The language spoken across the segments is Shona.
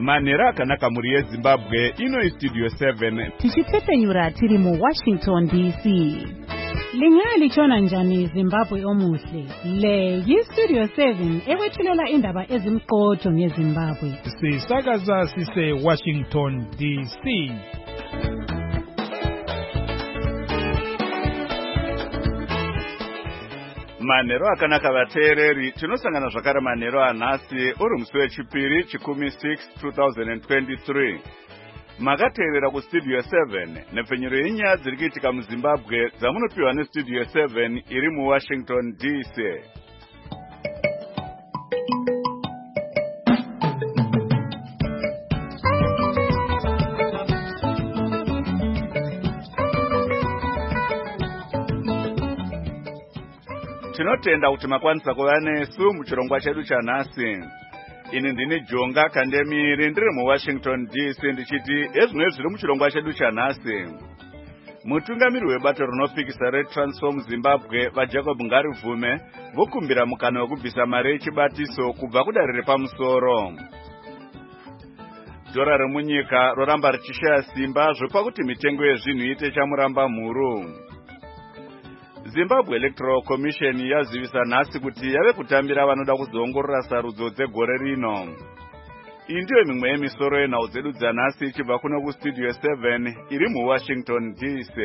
Manera akanaka muri yeZimbabwe ino Studio 7 tichipfepenyura tiri mu Washington DC. Lingalichona njani Zimbabwe omuhle? Le yi-Studio 7 ekwethulela indaba ezimqotho ngeZimbabwe. Sisakaza sise Washington DC. Manero akanaka vateereri, tinosangana zvakare manero anhasi uri musi wechipiri chikumi 6 2023. Makateerera kuStudio 7 nepfenyuro yenyaya dziri kuitika muZimbabwe dzamunopiwa neStudio 7 iri muWashington DC. Tinotenda kuti makwanisa kuva nesu muchirongwa chedu chanhasi. Ini ndini Jonga Kandemiri ndiri muWashington DC ndichiti ezvino zviri muchirongwa chedu chanhasi. Mutungamiri webato rinopikisa reTransform Zimbabwe vaJacob Ngarivume vokumbira mukana wekubvisa mari yechibatiso kubva kudare repamusoro. Dhora remunyika roramba richishaya simba zvopakuti mitengo yezvinhu ite chamuramba mhuru. Zimbabwe Electoral Commission yazivisa nhasi kuti yave kutambira vanoda kuzoongorora sarudzo dzegore rino. Iyi ndiyo mimwe yemisoro yenhau dzedu dzanhasi ichibva kuno kuStudio 7 iri muWashington DC.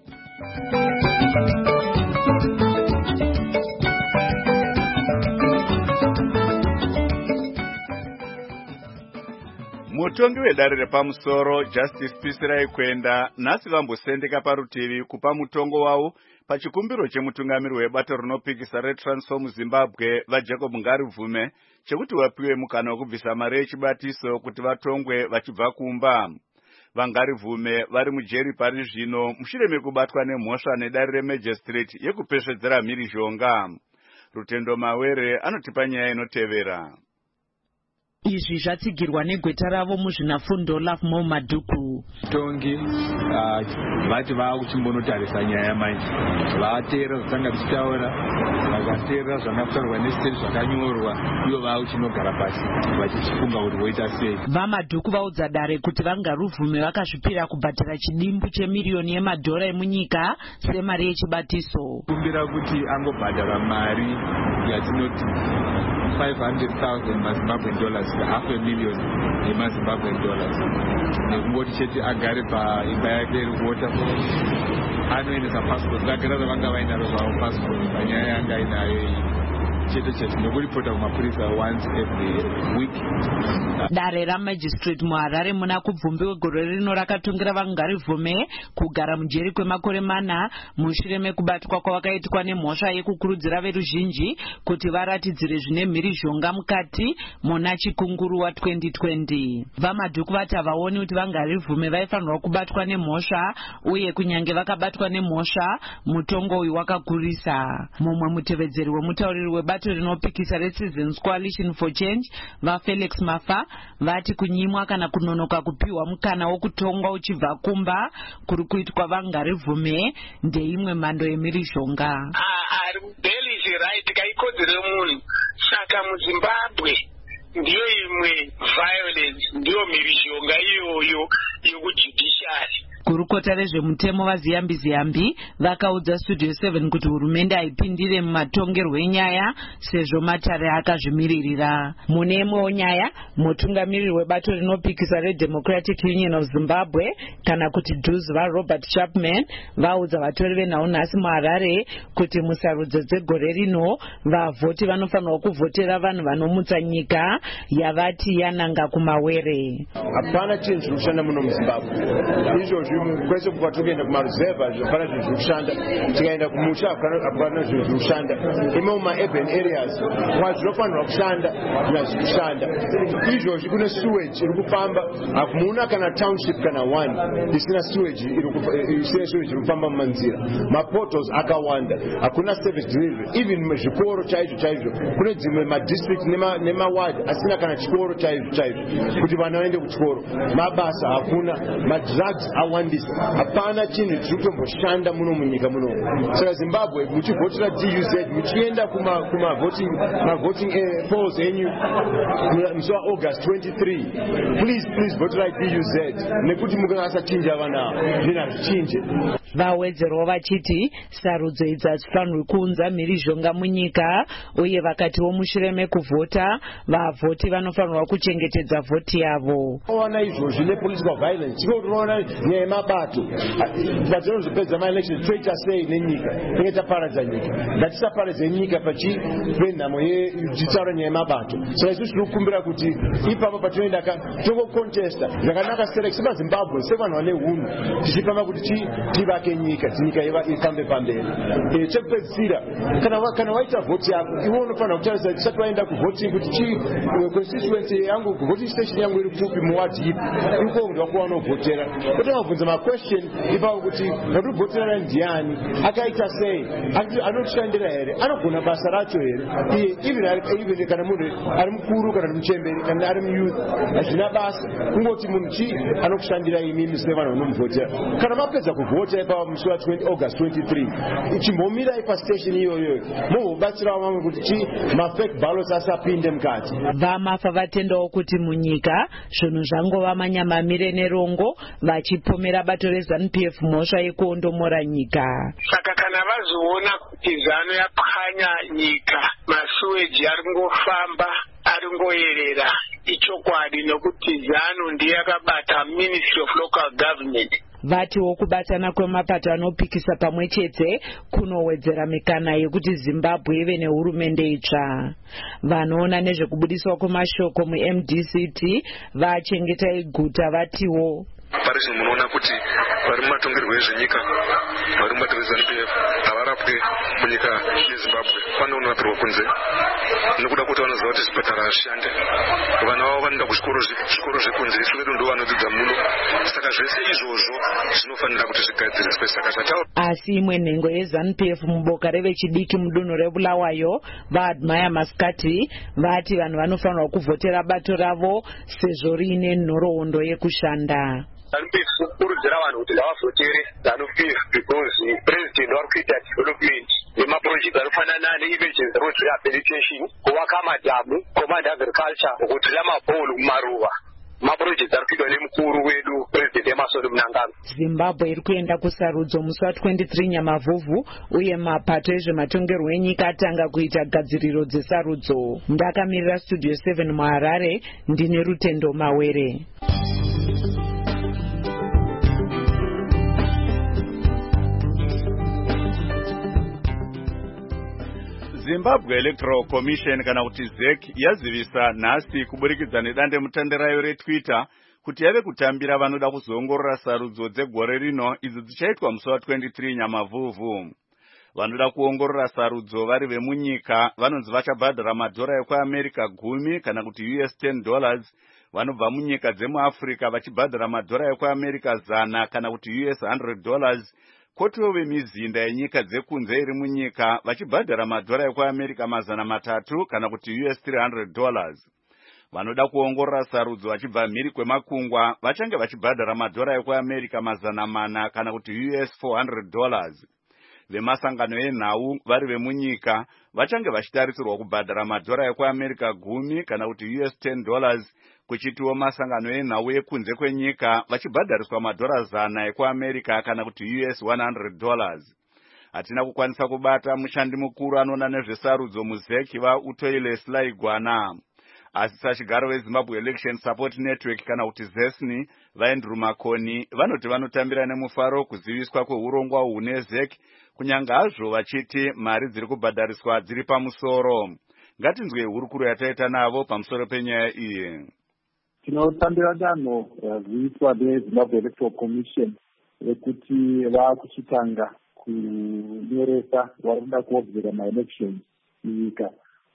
Mutongi wedare repamusoro Justice Pisirai Kwenda nhasi vambosendeka parutivi kupa mutongo wavo pachikumbiro chemutungamiri webato rinopikisa reTransform Zimbabwe vaJacob Ngarivume chekuti vapiwe mukana wekubvisa mari yechibatiso kuti vatongwe vachibva kumba. VaNgarivume vari mujeri pari zvino mushure mekubatwa nemhosva nedare reMagistrate yekupesvedzera mhirizhonga. Rutendo Mawere anotipa nyaya inotevera. Izvi zvatsigirwa negweta ravo muzvinafundo Lafmo Madhuku. Tongi vati vakuchimbonotarisa nyaya manje vateera zvakanga tichitaura vakateera zvakataurwa nesiteti zvakanyorwa ivo vakuchinogara pasi vachichifunga kuti voita sei. VaMadhuku vaudza dare kuti vaNgarivume vakazvipira kubhadhara chidimbu chemiriyoni yemadhora emunyika semari yechibatiso. Kumbira kuti angobhadhara mari yatinoti 500,000 maZimbabwean dollars, $500,000 yemaZimbabwean dollars. Nekungoti chete agare paimba yake yewaterfall anoendesa passport zagara zvavanga vainaro zvavo passport panyaya yanga inayo chete nokuripota kumapurisa once every week. Dare raMagistrate muHarare muna kubvumbi wegore rino rakatungira vaNgarivume kugara mujeri kwemakore 4 mushure mekubatwa kwavakaitwa nemhosva yekukurudzira veruzhinji kuti varatidzire zvine mhirizhonga mukati muna chikunguru wa2020. VaMadhuku vati havaoni kuti vaNgarivume vaifanirwa kubatwa nemhosva uye kunyange vakabatwa nemhosva mutongo uyu wakakurisa. Mumwe mutevedzeri wemutauriri webato rinopikisa reCitizens Coalition for Change vaFelix Mafa vati kunyimwa kana kunonoka kupiwa mukana wokutongwa uchibva kumba kuri kuitwa vaNgarivume ndeimwe mhando yemhirizhonga. Ari kubheli right kaikodzero yomunhu. Saka muZimbabwe ndiyo imwe violence, ndiyo mhirizhonga iyoyo yokujudiciary. Kurukota rezvemutemo vaZiyambi vakaudza Studio 7 kuti hurumende haipindire mumatongerwo enyaya sezvo matare akazvimiririra. Mune imwewo nyaya, mutungamiriri webato rinopikisa reDemocratic Union of Zimbabwe kana kuti DUZ vaRobert Chapman vaudza vatori venhau nhasi muHarare kuti musarudzo dzegore rino vavhoti vanofanirwa kuvhotera vanhu vanomutsa nyika yavati yananga kumawere. Hapana chinhu chiri kushanda muno muZimbabwe. Izvozvi kwese kwatogenda kumaruzeva zvapana zvinhu zviri kushanda, tikaenda kumusha hapana zvinhu zviri kushanda. Imo mumaurban areas kwazvinofanirwa kushanda zviri kushanda. Izvozvi kune sewage iri kufamba, hakumuna kana township kana one isina sewage iri kufamba mumanzira. Mapotholes akawanda, hakuna service delivery. Even muzvikoro chaizvo kune dzimwe madistrict nemaward asina kana chikoro chaizvo kuti vana vaende kuchikoro. Mabasa hakuna, madrugs awanda kufambisa hapana chinhu chiri kutomboshanda muno munyika muno. Saka Zimbabwe muchivhotera DUZ muchienda kumavoting polls enyu musi waAugust 23, please voterai DUZ nekuti mukasachinja vana zvinhu hazvichinje. Vawedzerwa vachiti sarudzo idzi hadzifanirwi kuunza mhirizhonga munyika, uye vakatiwo mushure mekuvhota vavhoti vanofanirwa kuchengetedza vhoti yavo. Ona izvozvi nepolitical violence tinoona nyaya yemabato padzinozopedza maelection toita sei nenyika, tinenge taparadza nyika. Ngatisaparadze nyika penhamo yedzitaura nyaya yemabato. Saka isusu tiri kukumbira kuti ipapo patinoenda tongocontesta zvakanaka semaZimbabwe sevanhu vane hunhu tichifamba kuti tivake nyika ifambe pamberi. Chekupedzisira kana waita vhoti yako iwe unofanira kutarisa tisati waenda kuvoting kuti constituency yangu voting station yangu iri kupi muwadi ipi iko ndakuvanovhotera otangabvunza maquestion ipapo kuti vatovhotera ndiani, akaita sei, anotishandira here, anogona basa racho here, even kana munhu ari mukuru kana muchemberi kana ari muyouth hazvina basa, kungoti munhu chi anokushandira imimi sevanhu vanomuvhotera. Kana mapedza kuvhota ipapo musi waAugust 23 chimbomirai pastation iyoyo mobatsirawo mamwe kuti chi mafake ballots asapinde mukati. Vamafa vatendawo kuti munyika zvinhu zvangova manyamamire nerongo, vachipomera bato reZANU-PF mhosva yekuondomora nyika. Saka kana vazoona kuti ZANU yapwanya nyika, masuweji ari kungofamba ari ngoyerera, ichokwadi nokuti ZANU ndiye yakabata Ministry of Local Government. Vatiwo kubatana kwemapato anopikisa pamwe chete kunowedzera mikana yekuti Zimbabwe ive nehurumende itsva. Vanoona nezvekubudiswa kwemashoko muMDCT vachengetai guta vatiwo pari zvino munoona kuti vari mumatongerwo ezvenyika vari mubato reZANU-PF havarapwe munyika yeZimbabwe. Pane unorapirwa kunze nekuda kuti vanoziva kuti zvipatara hazvishande, vana vavo vanoenda kuzvikoro zvekunze, isu vedu ndo vanodzidza muno. Saka zvese izvozvo zvinofanira kuti zvigadziriswe. Saka zvataura asi imwe nhengo yeZANU-PF muboka revechidiki mudunhu reBulawayo vaAdmire Maskati vati vanhu vanofanirwa kuvhotera bato ravo sezvo riine nhoroondo yekushanda. ZANU-PF kukurudzira vanhu kuti ngavavhotere ZANU-PF because president vari kuita development yemaproject anofanana ne-emergency road rehabilitation, kuvaka madhamu, command agriculture, kutila mabholu kumaruva. Maproject ari kuitwa nemukuru wedu president Emmerson Mnangagwa. Zimbabwe iri kuenda kusarudzo musi wa23 Nyamavhuvhu, uye mapato ezvematongerwo enyika atanga kuita gadziriro dzesarudzo. Ndakamirira Studio 7 muHarare, ndine Rutendo Mawere. Zimbabwe Electoral Commission kana kuti ZEC yazivisa nhasi kuburikidza nedandemutande rayo reTwitter kuti yave kutambira vanoda kuzoongorora sarudzo dzegore rino idzo dzichaitwa musi wa23 Nyamavhuvhu. Vanoda kuongorora sarudzo vari vemunyika vanonzi vachabhadhara madhora ekuAmerica 10 kana kuti $10, vanobva munyika dzemuAfrica vachibhadhara madhora ekuAmerica 100 kana kuti $100, kotiwo vemizinda yenyika dzekunze iri munyika vachibhadhara madhora ekuAmerica 300 kana kuti $300. Vanoda kuongorora sarudzo vachibva mhiri kwemakungwa vachange vachibhadhara madhora ekuAmerica 400 kana kuti $400. Vemasangano enhau vari vemunyika vachange vachitarisirwa kubhadhara madhora ekuAmerica 10 kana kuti $10, kuchitiwo masangano enhau ekunze kwenyika vachibhadhariswa madhora 100 ekuAmerica kana kuti $100. Hatina kukwanisa kubata mushandi mukuru anoona nezvesarudzo muZEC vaUtoile Selaigwana. Asi sachigaro veZimbabwe Election Support Network kana kuti ZESNI vaAndrew Makoni vanoti vanotambira nemufaro kuziviswa kweurongwa hune ZEC, kunyanga hazvo vachiti mari dziri kubhadhariswa dziri pamusoro. Ngatinzwe hurukuro yataita navo pamusoro penyaya iyi. Tinotambira danho raziviswa neZimbabwe Electoral Commission rekuti vakuchitanga kunyoresa vari kuda kuobserva maelections munyika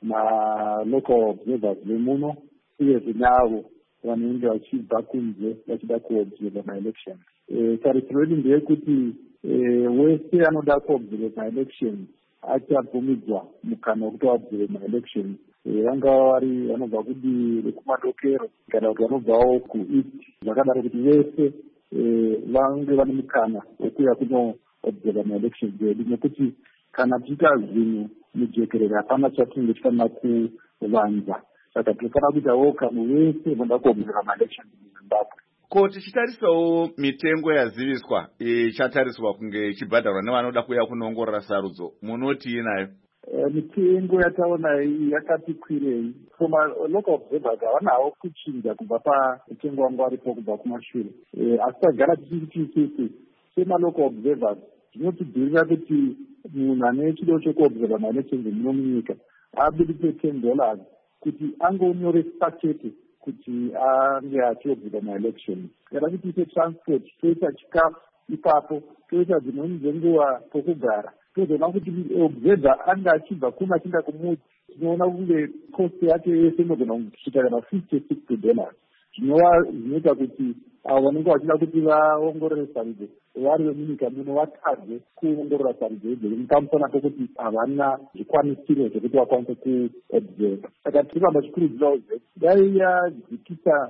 local observers vemuno uyezve navo vanenge vachibva kunze vachida kuobserva maelections. Tarisiro yedu ndeyekuti wese anoda kuobserva maelections achabvumidzwa mukana wekuti vaobserve maelections, vangava vari vanobva kudivi rekumadokero kana kuti vanobvawo kueast, zvakadaro kuti vese vange vane mukana wekuuya kunoobserva maelections edu, nekuti kana tiita zvinhu mujekerere hapana chatinenge tifanira kuvanza. Saka tinofanira kuitawo kamwe wese vanoda kuobserva maelections muzimbabwe. Ko tichitarisawo mitengo yaziviswa ichatariswa kunge ichibhadharwa nevanoda kuuya kunoongorora sarudzo, munoti inayo? Mitengo yataona iyi yakati kwirei. Local observers havanawo kuchinja kubva pamutengo wangu waripo kubva kumashure, asi tagara tichiti semalocal observers zvinotibhirira kuti munhu ane chido chekuobserva maelections muno munyika abudise $10 kuti angonyoresa chete kuti ange achiobserva maelections. Kana kuti ise transport, toita chikafu ipapo, toita dzimweni dzenguva pokugara, tozoona kuti observer anga achibva kuno achinda kumudzi, tinoona kunge cost yake yese inogona kusvika kana $50-60. Zvinoita kuti avo vanenge vachida kuti vaongorore sarudzo vari vemunyika muno vatadze kuongorora sarudzo idzodzo nepamusana pokuti havana zvikwanisiro zvekuti vakwanise kuobserva. Saka tirikamba chikurudzirawo dai yadzikisa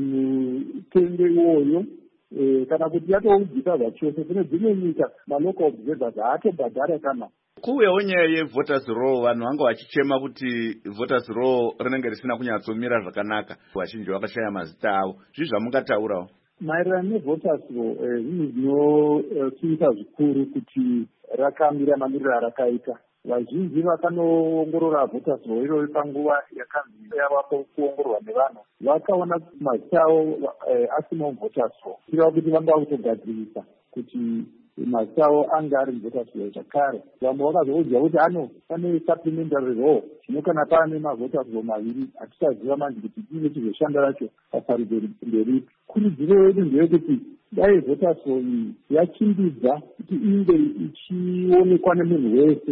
mitengo iwoyo, kana kuti yatoudzika zvachose. Kune dzimwe nyika malocal observers haatobhadhara kana. Kuuyawo nyaya yevoters roll, vanhu vanga vachichema kuti voters roll rinenge risina kunyatsomira zvakanaka, vazhinji vakashaya mazita avo. Zvizvi zvamungataurawo? Maererano nevoters roll, zvinhu zvinosivisa zvikuru kuti rakamira mamiriro arakaita. Vazhinji vakanoongorora voters roll iroyo panguva yakanzi yavapo kuongororwa nevanhu, vakaona mazita avo asimo voters roll. Tirava kuti vanga vakutogadzirisa kuti mazita avo anga ari voters roll zvakare. Vamwe vakazoudza kuti pane supplementary roll, zvino kana paane mavoters roll maviri hatichaziva manje kuti chiine chizoshanda racho pasarudzo mberi. Kurudziro yedu ndeyekuti dai voters roll iyi yachimbidza kuti inge ichionekwa nemunhu wese.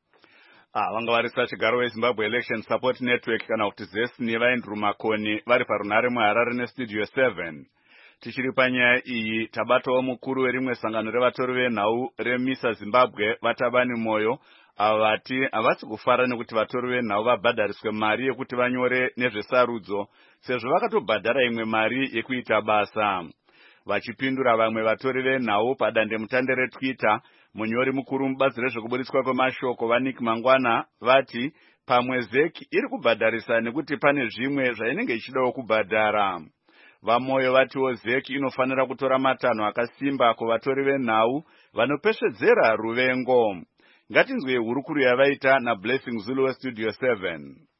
Vanga varisa chigaro weZimbabwe Election Support Network kana kuti ZESNI vaEndrew Makoni vari parunhare muHarare neStudio 7. Tichiri panyaya iyi tabatawo mukuru werimwe sangano revatori venhau reMISA Zimbabwe Vatabani Moyo avati havasi kufara nekuti vatori venhau vabhadhariswe mari yekuti vanyore nezvesarudzo sezvo vakatobhadhara imwe mari yekuita basa. Vachipindura vamwe vatori venhau padandemutande reTwitter, munyori mukuru mubazi rezvekubudiswa kwemashoko vaNick Mangwana vati pamwe ZEC iri kubhadharisa nekuti pane zvimwe zvainenge ichidawo kubhadhara. Vamoyo vatiwo ZEC inofanira kutora matanho akasimba kuvatori venhau vanopeshedzera ruvengo. Ngatinzwe hurukuru yavaita naBlessing Zulu weStudio 7.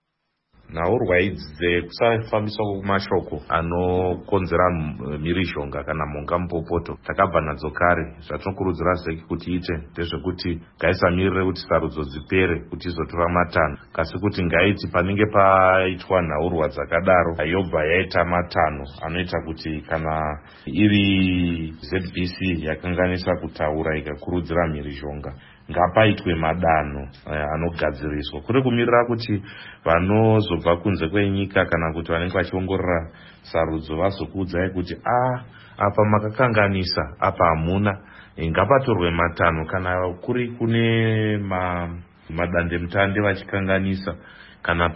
Nhaurwa idzi dzekusafambiswa kwemashoko anokonzera mhirizhonga kana mhonga mupopoto takabva nadzo kare. Zvatinokurudzira ZEC kuti ite ndezvekuti ngaisamirire kuti sarudzo dzipere kuti izotora matanho, kasi kuti ngaiti panenge paitwa nhaurwa dzakadaro yobva yaita matanho anoita kuti kana iri ZBC yakanganisa kutaura ikakurudzira mhirizhonga ngapaitwe madanho anogadziriswa, kuri kumirira kuti vanozobva kunze kwenyika kana kuti vanenge vachiongorora sarudzo vazokuudzai kuti apa makakanganisa, apa hamuna, ngapatorwe matanho. Kana kuri kune madandemutande vachikanganisa, kana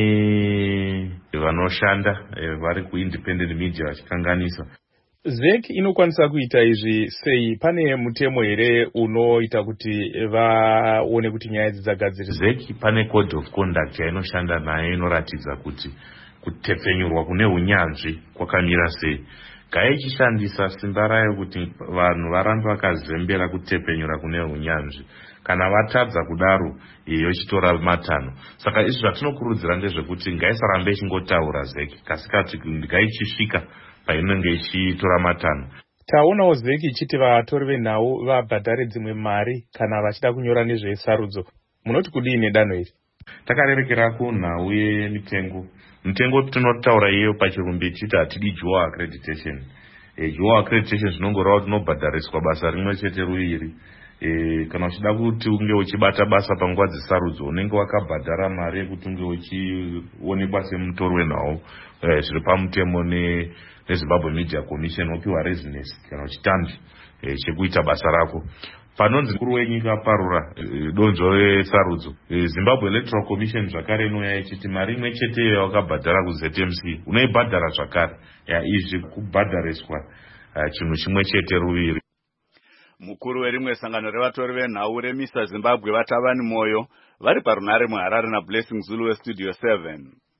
pane vanoshanda vari kuindependent media vachikanganisa, ZEC inokwanisa kuita izvi sei? Pane mutemo here unoita kuti vaone kuti nyaya idzi dzagadziriswa? ZEC pane code of conduct yainoshanda nayo inoratidza kuti kutepfenyurwa kune unyanzvi kwakamira sei. Ngaichishandisa simba rayo kuti vanhu varambe vakazembera kutepfenyura kune unyanzvi. Kana vatadza kudaro yochitora matanho. Saka izvi zvatinokurudzira ndezvekuti ngaisarambe ichingotaura ZEC, kasi kati ngaichisvika painenge ichitora matanho. Taonawo ZEC ichiti vatori venhau vabhadhare dzimwe mari kana vachida kunyora nezvesarudzo. Munoti kudii nedanho iri? Takarerekera kunhau yemitengo. Mitengo tinotaura iyo pachirumbi ichiti hatidi dual accreditation. Dual accreditation zvinongoreva kuti unobhadhariswa basa rimwe chete ruviri. Kana uchida kuti unge uchibata basa panguva dzesarudzo unenge wakabhadhara mari yekuti unge uchionekwa semutori wenhau zviri pamutemo neZimbabwe Media Commission, wopiwa residence kana chitambi chekuita basa rako. Panonzi mukuru wenyika parura donzvo resarudzo, Zimbabwe Electoral Commission zvakare inouya ichiti mari imwe chete yawakabhadhara kuZMC unoibhadhara zvakare. Izvi kubhadhariswa chinhu chimwe chete ruviri. Mukuru werimwe sangano revatori venhau remisa Zimbabwe vatavani moyo vari parunare muHarare naBlessing Zulu weStudio 7.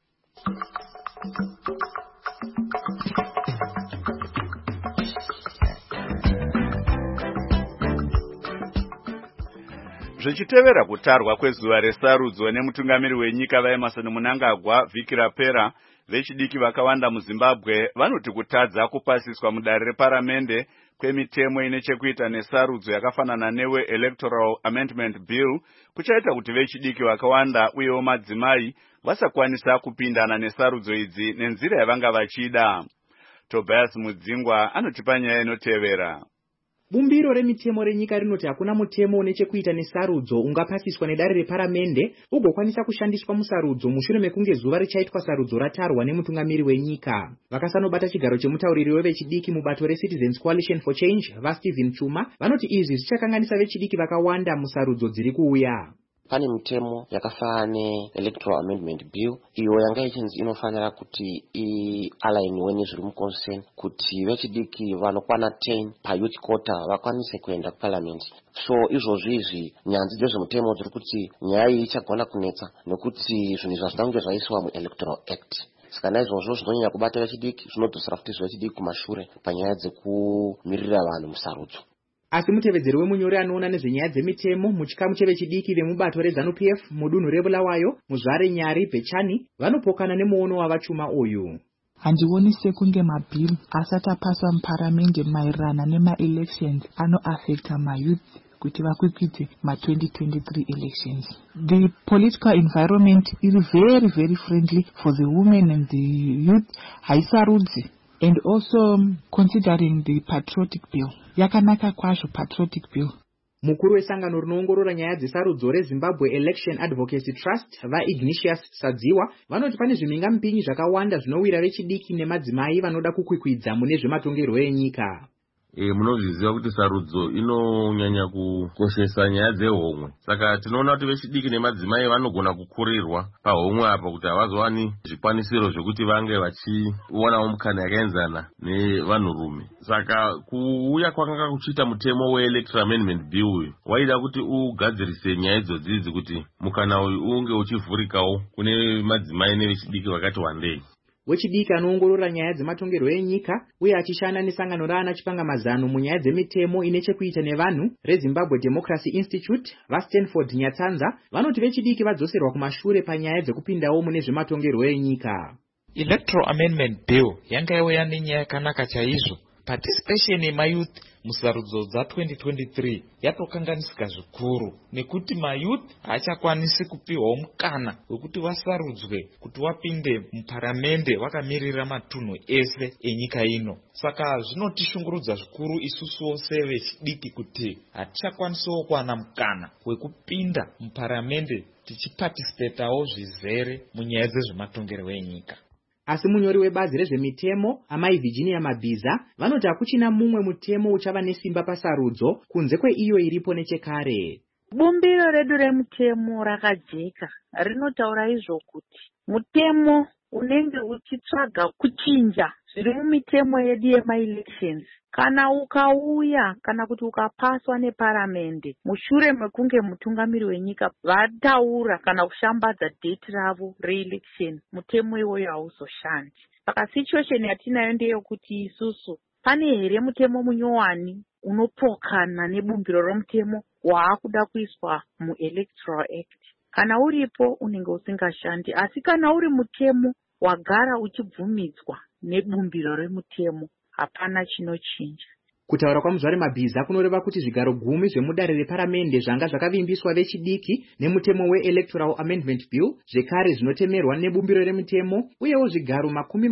Zvichitevera kutarwa kwezuva resarudzo nemutungamiri wenyika vaEmmerson Mnangagwa vhiki rapera, vechidiki vakawanda muZimbabwe vanoti kutadza kupasiswa mudare reparamende kwemitemo ine chekuita nesarudzo yakafanana newe Electoral Amendment Bill kuchaita kuti vechidiki vakawanda uyewo madzimai vasakwanisa kupindana nesarudzo idzi nenzira yavanga vachida. Tobias Mudzingwa anotipa nyaya inotevera. Bumbiro remitemo renyika rinoti hakuna mutemo une chekuita nesarudzo ungapasiswa nedare reparamende ugokwanisa kushandiswa musarudzo mushure mekunge zuva richaitwa sarudzo ratarwa nemutungamiri wenyika. Vakasanobata chigaro chemutauriri wevechidiki mubato reCitizens Coalition for Change vaStephen Chuma vanoti izvi zvichakanganisa vechidiki vakawanda musarudzo dziri kuuya. Pane mitemo yakafanana neElectoral Amendment Bill iyo yanga ichinzi inofanira kuti ialigniwe nezviri muConsent kuti vechidiki vanokwana 10 payouth quota vakwanise kuenda kuparliament. So izvozvi nyanzi dzezvemutemo dziri kuti nyaya iyi ichagona kunetsa nekuti zvinhu zvazvida kunge zvaiswa muElectoral Act. Saka naizvozvo zvinonyanya kubata vechidiki, zvinodzosera futi zvechidiki kumashure panyaya dzekumirira vanhu musarudzo. Asi mutevedzeri wemunyori anoona nezvenyaya dzemitemo muchikamu chevechidiki vemubato reZANU-PF mudunhu reBulawayo Muzvare Nyari Bechani vanopokana nemuono wavachuma uyu. Handioni sekunge mabhili asati apaswa muparamende maererano nemaelections anoaffecta mayouth kuti vakwikwidze ma2023 elections. The political environment is very, very friendly for the women and the youth. Haisarudzi. And also considering the patriotic bill. Yakanaka kwazvo patriotic bill. Mukuru wesangano rinoongorora nyaya dzesarudzo reZimbabwe Election Advocacy Trust vaIgnatius Sadziwa vanoti pane zvimhingamupinyi zvakawanda zvinowira vechidiki nemadzimai vanoda kukwikwidza mune zvematongerwo enyika. Munozviziva kuti sarudzo inonyanya kukoshesa nyaya dzehomwe. Saka tinoona kuti vechidiki nemadzimai vanogona kukurirwa pahomwe apa kuti havazowani zvikwanisiro zvokuti vange vachionawo mukana yakaenzana nevanhurume. Saka kuuya kwakanga kuchiita mutemo weElectoral Amendment Bill waida kuti ugadzirise nyaya idzodzi kuti mukana uyu unge uchivhurikawo kune madzimai nevechidiki vakati wandei. Wechidiki anoongorora nyaya dzematongerwo enyika uye achishanda nesangano raana chipangamazano munyaya dzemitemo ine chekuita nevanhu reZimbabwe Democracy Institute vaStanford Nyatsanza vanoti vechidiki vadzoserwa kumashure panyaya dzekupindawo mune zvematongerwo enyika. Electoral Amendment Bill yanga yauya nenyaya yakanaka chaizvo. Participation yemayouth musarudzo dza2023 yatokanganisika zvikuru nekuti mayouth haachakwanisi kupiwawo mukana wekuti vasarudzwe kuti vapinde muparamende vakamirira matunhu ese enyika ino. Saka zvinotishungurudza zvikuru isusuwo sevechidiki kuti hatichakwanisawo kuwana mukana wekupinda muparamende tichiparticipatawo zvizere munyaya dzezvematongerwo enyika. Asi munyori webazi rezvemitemo amai Virginia Mabhiza vanoti hakuchina mumwe mutemo uchava nesimba pasarudzo kunze kweiyo iripo nechekare. Bumbiro redu remutemo rakajeka rinotaura izvo kuti mutemo unenge uchitsvaga kuchinja zviri mumitemo yedu yemaelections kana ukauya kana kuti ukapaswa neparamende mushure mekunge mutungamiri wenyika vataura kana kushambadza date ravo reelection, mutemo iwoyo hauzoshandi. Saka situation yatinayo ndeyekuti isusu pane here mutemo munyowani unopokana nebumbiro romutemo waakuda kuiswa muElectoral Act. Kana uripo unenge usingashandi, asi kana uri mutemo wagara uchibvumidzwa nebumbiro remutemo hapana chinochinja. Kutaura kwaMuzvare Mabhiza kunoreva kuti zvigaro 10 zvemudare reparamende zvanga zvakavimbiswa vechidiki nemutemo weElectoral Amendment Bill zvekare zvinotemerwa nebumbiro remutemo uyewo zvigaro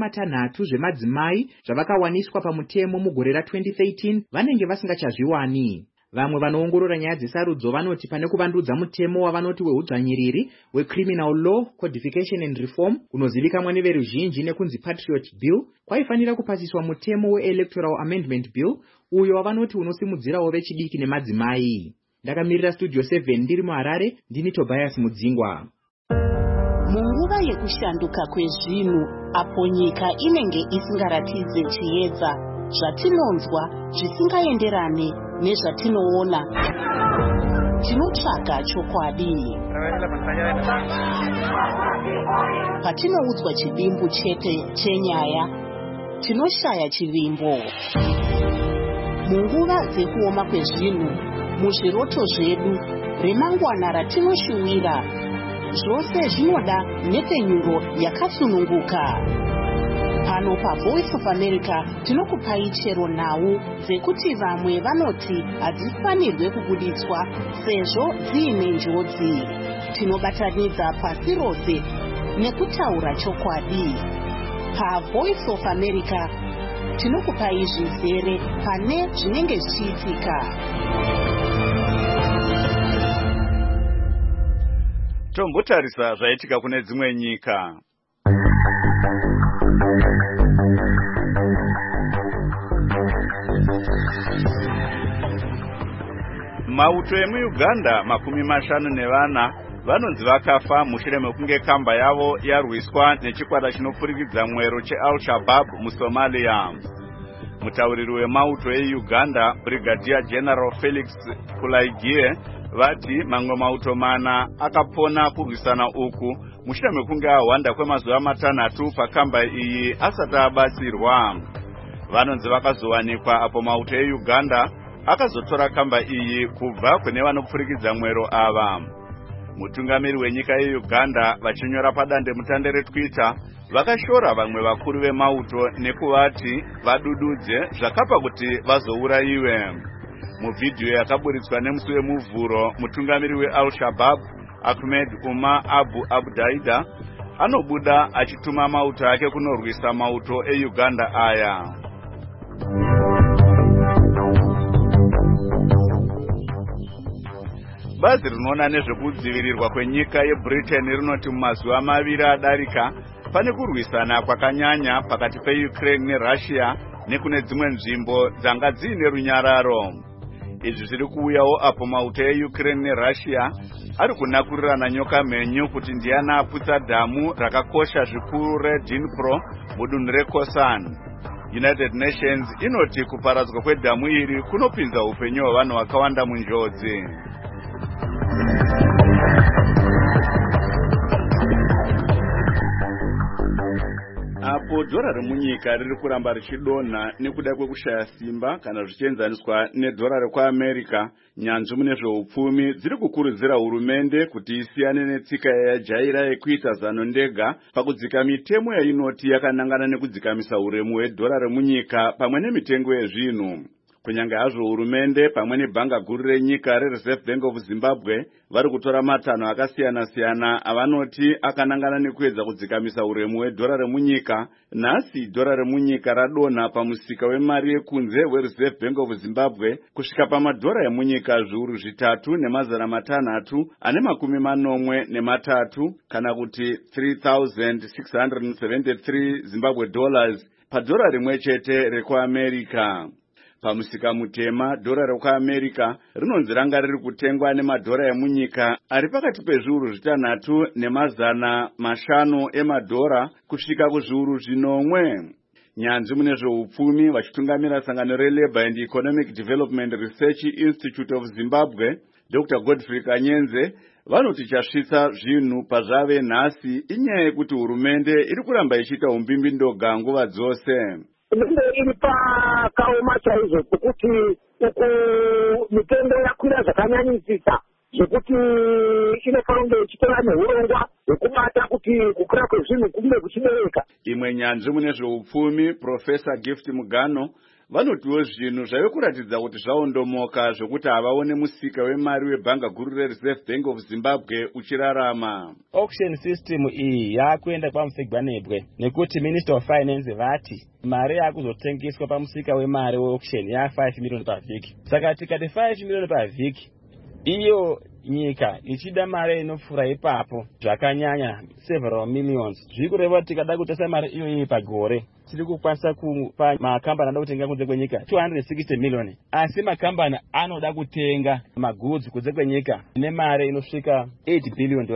60 zvemadzimai zvavakawaniswa pamutemo mugore ra2013 vanenge vasingachazviwani. Vamwe vanoongorora nyaya dzesarudzo vanoti pane kuvandudza mutemo wavanoti wehudzvanyiriri weCriminal Law Codification and Reform kunozivikanwa neveruzhinji nekunzi Patriot Bill kwaifanira kupasiswa mutemo weElectoral Amendment Bill uyo wavanoti unosimudzirawo vechidiki nemadzimai. Ndakamirira Studio 7 ndiri muHarare, ndini Tobias Mudzingwa. Munguva yekushanduka kwezvinhu apo nyika inenge isingaratidze chiedza, zvatinonzwa zvisingaenderane nezvatinoona. Tinotsvaga chokwadi. Patinoudzwa chivimbo chete chenyaya, tinoshaya chivimbo. Munguva dzekuoma kwezvinhu, muzviroto zvedu, remangwana ratinoshuwira, zvose zvinoda nhepfenyuro yakatsununguka. Pano paVoice of America tinokupai chero nhau dzekuti vamwe vanoti hadzifanirwe kubuditswa sezvo dziine njodzi. Tinobatanidza pasi rose nekutaura chokwadi. PaVoice of America tinokupai zvizere pane zvinenge zvichiitika. Tombotarisa zvaitika kune dzimwe nyika. Mauto emuUganda 50 vanonzi vakafa mushure mekunge kamba yavo yarwiswa nechikwata chinopfurikidza mwero cheAl-Shabaab muSomalia. Mutauriri wemauto eUganda, Brigadier General Felix Kulaigie, vati mamwe mauto 4 akapona kurwisana uku mushure mekunge ahwanda kwemazuva 3 pakamba iyi asati abatsirwa. Vanonzi vakazowanikwa apo mauto eUganda akazotora kamba iyi kubva kune vanopfurikidza mwero ava. Mutungamiri wenyika yeUganda vachinyora padande mutande reTwitter vakashora vamwe vakuru vemauto nekuvati vadududze zvakapa kuti vazourayiwe. Muvhidhiyo yakaburitswa nemusi wemuvhuro, mutungamiri weAl-Shabaab Ahmed Umar Abu Abdaida anobuda achituma mauto ake kunorwisa mauto eUganda aya. Bazi rinoona nezvekudzivirirwa kwenyika yeBritain rinoti mumazuva 2 adarika pane kurwisana kwakanyanya pakati peUkraine neRussia nekune dzimwe nzvimbo dzanga dziine runyararo. Izvi zviri kuuyawo apo mauto eUkraine neRussia ari kunakurirana nyoka mhenyu kuti ndiana aputsa dhamu rakakosha zvikuru reDnipro mudunhu reKherson. United Nations inoti kuparadzwa kwedhamu iri kunopinza upenyu hwavanhu vakawanda munjodzi. Apo dhora remunyika riri kuramba richidonha nekuda kwekushaya simba kana zvichienzaniswa nedhora rekuAmerica, nyanzvi mune zveupfumi dziri kukurudzira hurumende kuti isiyane netsika yajaira yekuita zano ndega pakudzika mitemo yainoti yakanangana nekudzikamisa uremu hwedhora remunyika pamwe nemitengo yezvinhu. Kunyange hazvo hurumende pamwe nebhanga guru renyika reReserve Bank of Zimbabwe vari kutora matanho akasiyana-siyana avanoti akanangana nekuedza kudzikamisa uremu hwedhora remunyika, nhasi dhora remunyika radonha pamusika wemari yekunze weReserve Bank of Zimbabwe kusvika pamadhora emunyika zviuru 3,643 kana kuti 3,673 Zimbabwe dollars padhora rimwe chete rekuAmerica. Pamusika mutema, dhora rekuAmerica rinonzi ranga riri kutengwa nemadhora emunyika ari pakati pezviuru 3,500 emadhora kusvika kuzviuru 9. Nyanzvi mune zveupfumi vachitungamira sangano reLabour and Economic Development Research Institute of Zimbabwe, Dr. Godfrey Kanyenze, vanoti chasvitsa zvinhu pazvave nhasi inyaya yekuti hurumende iri kuramba ichiita umbimbi ndoga nguva dzose. Hurumende iri pakaoma chaizvo kuti uku mitengo yakwira zvakanyanyisisa zvekuti inofanira kunge ichitora neurongwa hwekubata kuti kukura kwezvinhu kunge kuchibereka. Imwe nyanzvi mune zveupfumi, Professor Gift Mugano, vanotiwo zvinhu zvave kuratidza kuti zvaondomoka zvokuti havaone musika wemari webhanga guru reReserve Bank of Zimbabwe uchirarama. Auction system iyi yakuenda pamufigwanebwe nekuti Minister of Finance vati mari yakuzotengeswa pamusika wemari weauction ya5 million pavhiki. Saka tikati 5 million pavhiki, iyo nyika ichida mari inopfuura ipapo zvakanyanya several millions. Zviri kureva tikada kutesa mari iyo pagore tiri kukwanisa kupa makambani anoda kutenga kunze kwenyika 260 million, asi makambani anoda kutenga magoods kunze kwenyika ine mari inosvika $8 billion.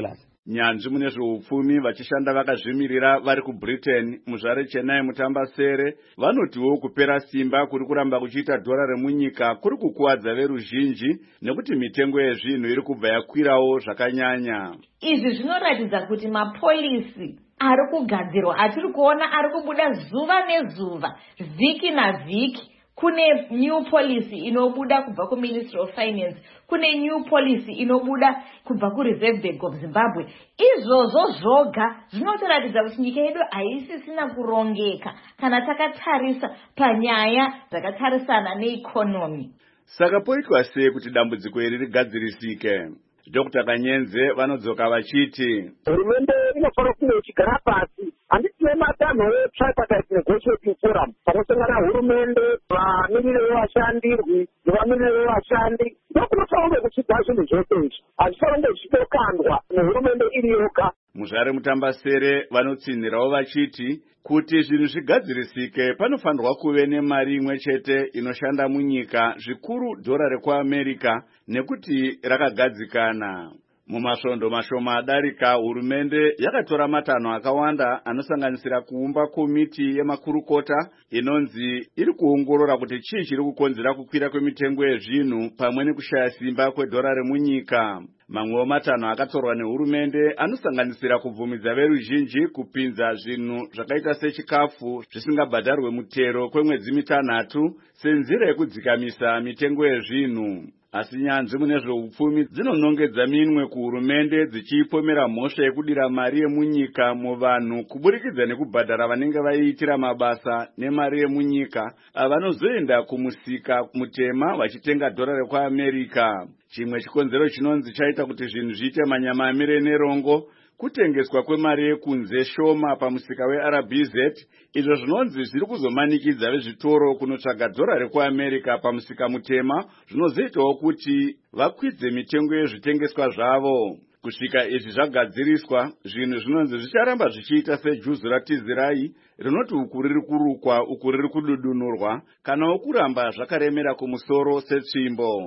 Nyanzvi mune zveupfumi vachishanda vakazvimirira vari kuBritain muzvare Chennai Mutambasere vanotiwo kupera simba kuri kuramba kuchiita dhora remunyika kuri kukuwadza veruzhinji nekuti mitengo yezvinhu iri kubva yakwirawo zvakanyanya. Izvi zvinoratidza kuti mapolisi ari kugadzirwa atiri kuona ari kubuda zuva nezuva, vhiki navhiki. Kune new policy inobuda kubva kuMinistry of Finance, kune new policy inobuda kubva kuReserve Bank of Zimbabwe. Izvozvo zvoga zvinotoratidza kuti nyika yedu haisisina kurongeka kana takatarisa panyaya dzakatarisana neikonomi. Saka poitwa sei kuti dambudziko iri rigadzirisike? Dr. Kanyenze vanodzoka vachiti hurumende inofanira kunge ichigara pasi. Handiti nematanho etripartite negotiating forum panosangana hurumende, vamiriri vevashandirwi nevamiriri vevashandi. Ndokunofanira kunge kuchibva zvinhu zvose izvi. Hazvifanira kunge zvichitokandwa nehurumende iri yoga. Muzvare Mutambasere vanotsinhirawo vachiti kuti zvinhu zvigadzirisike panofanirwa kuve nemari imwe chete inoshanda munyika, zvikuru dhora rekuAmerica, nekuti rakagadzikana. Mumasvondo mashoma adarika, hurumende yakatora matanho akawanda anosanganisira kuumba komiti yemakurukota inonzi iri kuongorora kuti chii chiri kukonzera kukwira kwemitengo yezvinhu pamwe nekushaya simba kwedhora remunyika. Mamwewo matanho akatorwa nehurumende anosanganisira kubvumidza veruzhinji kupinza zvinhu zvakaita sechikafu zvisingabhadharwe mutero kwemwedzi mitanhatu senzira yekudzikamisa mitengo yezvinhu. Asi nyanzvi mune zveupfumi dzinonongedza minwe kuhurumende dzichipomera mhosva yekudira mari yemunyika muvanhu kuburikidza nekubhadhara vanenge vaiitira mabasa nemari yemunyika avanozoenda kumusika mutema vachitenga dhora rekuAmerica. Chimwe chikonzero chinonzi chaita kuti zvinhu zviite manyamamire nerongo kutengeswa kwemari yekunze shoma pamusika weRBZ, izvo zvinonzi zviri kuzomanikidza vezvitoro kunotsvaga dhora rekuAmerica pamusika mutema, zvinozoitawo kuti vakwidze mitengo yezvitengeswa zvavo. Kusvika izvi zvagadziriswa, zvinhu zvinonzi zvicharamba zvichiita sejuzu ratizirai rinoti uku riri kurukwa uku riri kududunurwa, kanawo kuramba zvakaremera kumusoro setsvimbo.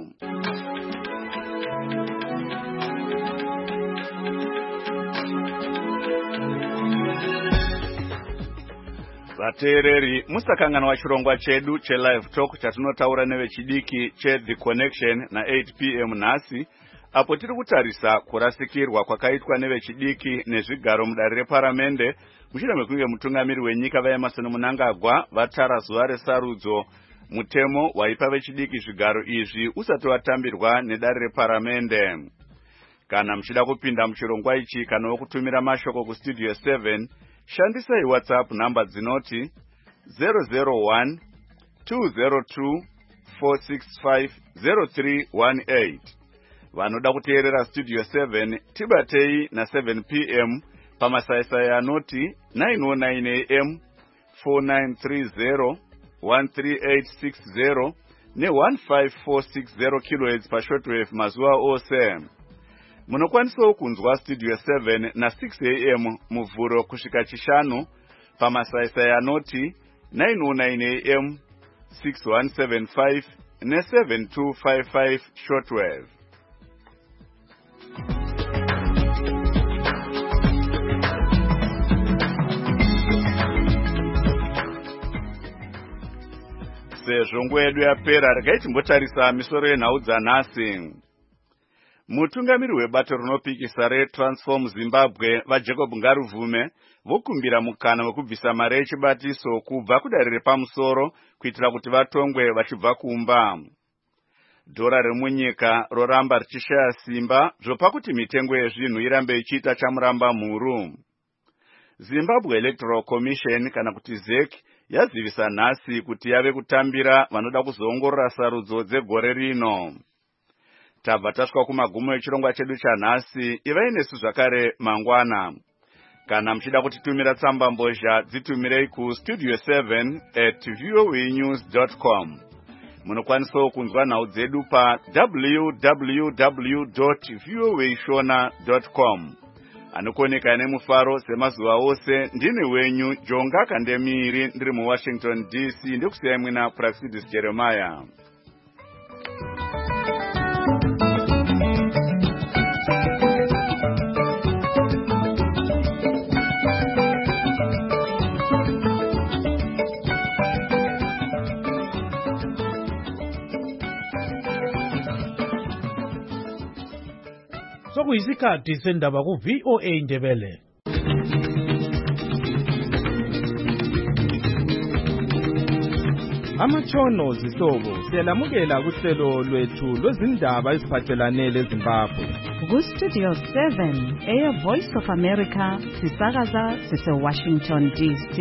Vateereri, musakanganwa chirongwa chedu chelive talk chatinotaura nevechidiki cheThe Connection na 8 p.m. nhasi, apo tiri kutarisa kurasikirwa kwakaitwa nevechidiki nezvigaro mudare reparamende mushure mekunge mutungamiri wenyika vaEmmerson Mnangagwa vatara zuva resarudzo. Mutemo waipa vechidiki zvigaro izvi usati watambirwa nedare reparamende. Kana muchida kupinda muchirongwa ichi kana wokutumira mashoko kustudio 7, shandisai WhatsApp namba dzinoti 001 202 465 0318. Vanoda kuteerera studio 7 tibatei na 7 p.m. pamasaisai anoti 909 am 4930 13860 ne 15460 kHz pashortwave mazuva ose. Munokwanisawo kunzwa studio 7 na 6 am muvhuro kusvika chishanu pamasaisai anoti 909 am 6175 ne 7255 shortwave. Sezvo nguva yedu yapera, regai timbotarisa misoro yenhau dzanhasi. Mutungamiri webato rinopikisa reTransform Zimbabwe vaJacob Ngaruvume vokumbira mukana wekubvisa mari yechibatiso kubva kudare repamusoro kuitira kuti vatongwe vachibva kumba. Dhora remunyika roramba richishaya simba zvopa kuti mitengo yezvinhu irambe ichiita chamuramba mhuru. Zimbabwe Electoral Commission kana kuti ZEC yazivisa nhasi kuti yave kutambira vanoda kuzoongorora sarudzo dzegore rino. Tabva tasvika kumagumo echirongwa chedu chanhasi, ivai nesu zvakare mangwana. Kana muchida kutitumira tsamba mbozha dzitumirei ku studio7@voanews.com. Munokwanisawo kunzwa nhau dzedu pa www.voashona.com. Anokoneka nemufaro semazuva ose, ndine wenyu Jonga Kandemiri, ndiri muWashington DC, ndikusiyai mwina Praxidis Jeremiah. Sekuyisikhathi sendaba ku VOA Indebele. Amatshono zihlobo siyalamukela kuhlelo lwethu lwezindaba eziphathelane leZimbabwe. Ku-Studio 7 Air Voice of America sisakaza sise-Washington DC.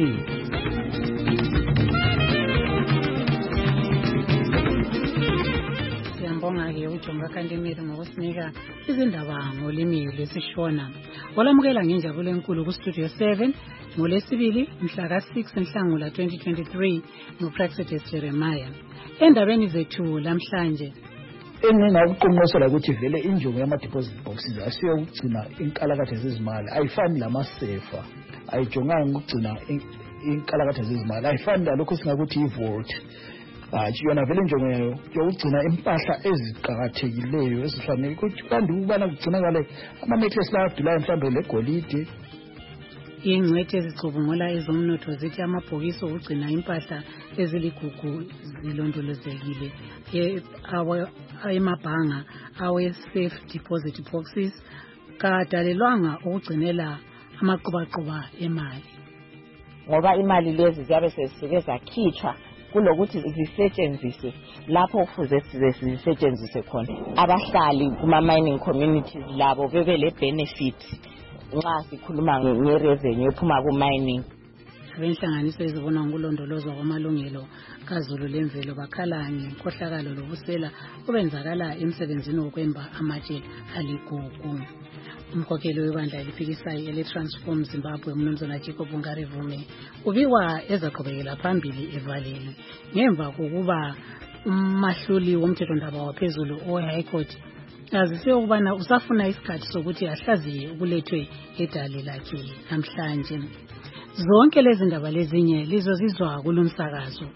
Siyambonga-ke uJonga Kantemiri ngokusinika izindaba ngolimi lwesiShona. Walamukela ngenjabulo enkulu ku-Studio 7 ngoLwesibili mhla ka-6 Nhlangula 2023 nguPraxedes Jeremiah. Endabeni zethu lamhlanje engingakuqonqosela ukuthi vele injongo yama-deposit boxes asiyo ukugcina inkalakatha zezimali, ayifani lamasefa, ayijonganga ukugcina inkalakatha zezimali, ayifani lalokho singakuthi i-vault. Yona vele injongo yayo yokugcina impahla eziqakathekileyo ezifanele kanti ukubana kugcinakale ama-necklace la adulayo mhlawumbe legolide. Ingcwethi ezicubungula ezomnotho zithi amabhokisi okugcina impahla eziligugu zilondolozekile emabhanga awe-safe deposit boxes kadalelwanga ukugcinela amaqhubaquba emali, ngoba imali lezi ziyabe sezisuke zakhitshwa kulokuthi zisetshenziswe lapho kufuze zisetshenziswe khona. Abahlali kuma-mining communities labo bebe le-benefit nxa sikhuluma nge-revenue ephuma ku-mining. Abenhlanganiso ezibona ngokulondolozwa kwamalungelo kaZulu lemvelo bakhala ngenkohlakalo lobusela obenzakala emsebenzini wokwemba amatshe aligugu. Umkhokheli webandla eliphikisayo ele-Transform Zimbabwe uMnumzana Jacob Ngarivume ubikwa ezaqhubekela phambili evalelwe ngemva kokuba umahluli womthethondaba waphezulu owe-High Court azise ukubana usafuna isikhathi sokuthi ahlaziye ukulethwe edale lakhe namhlanje. Zonke lezi ndaba lezinye lizozizwa kulomsakazo.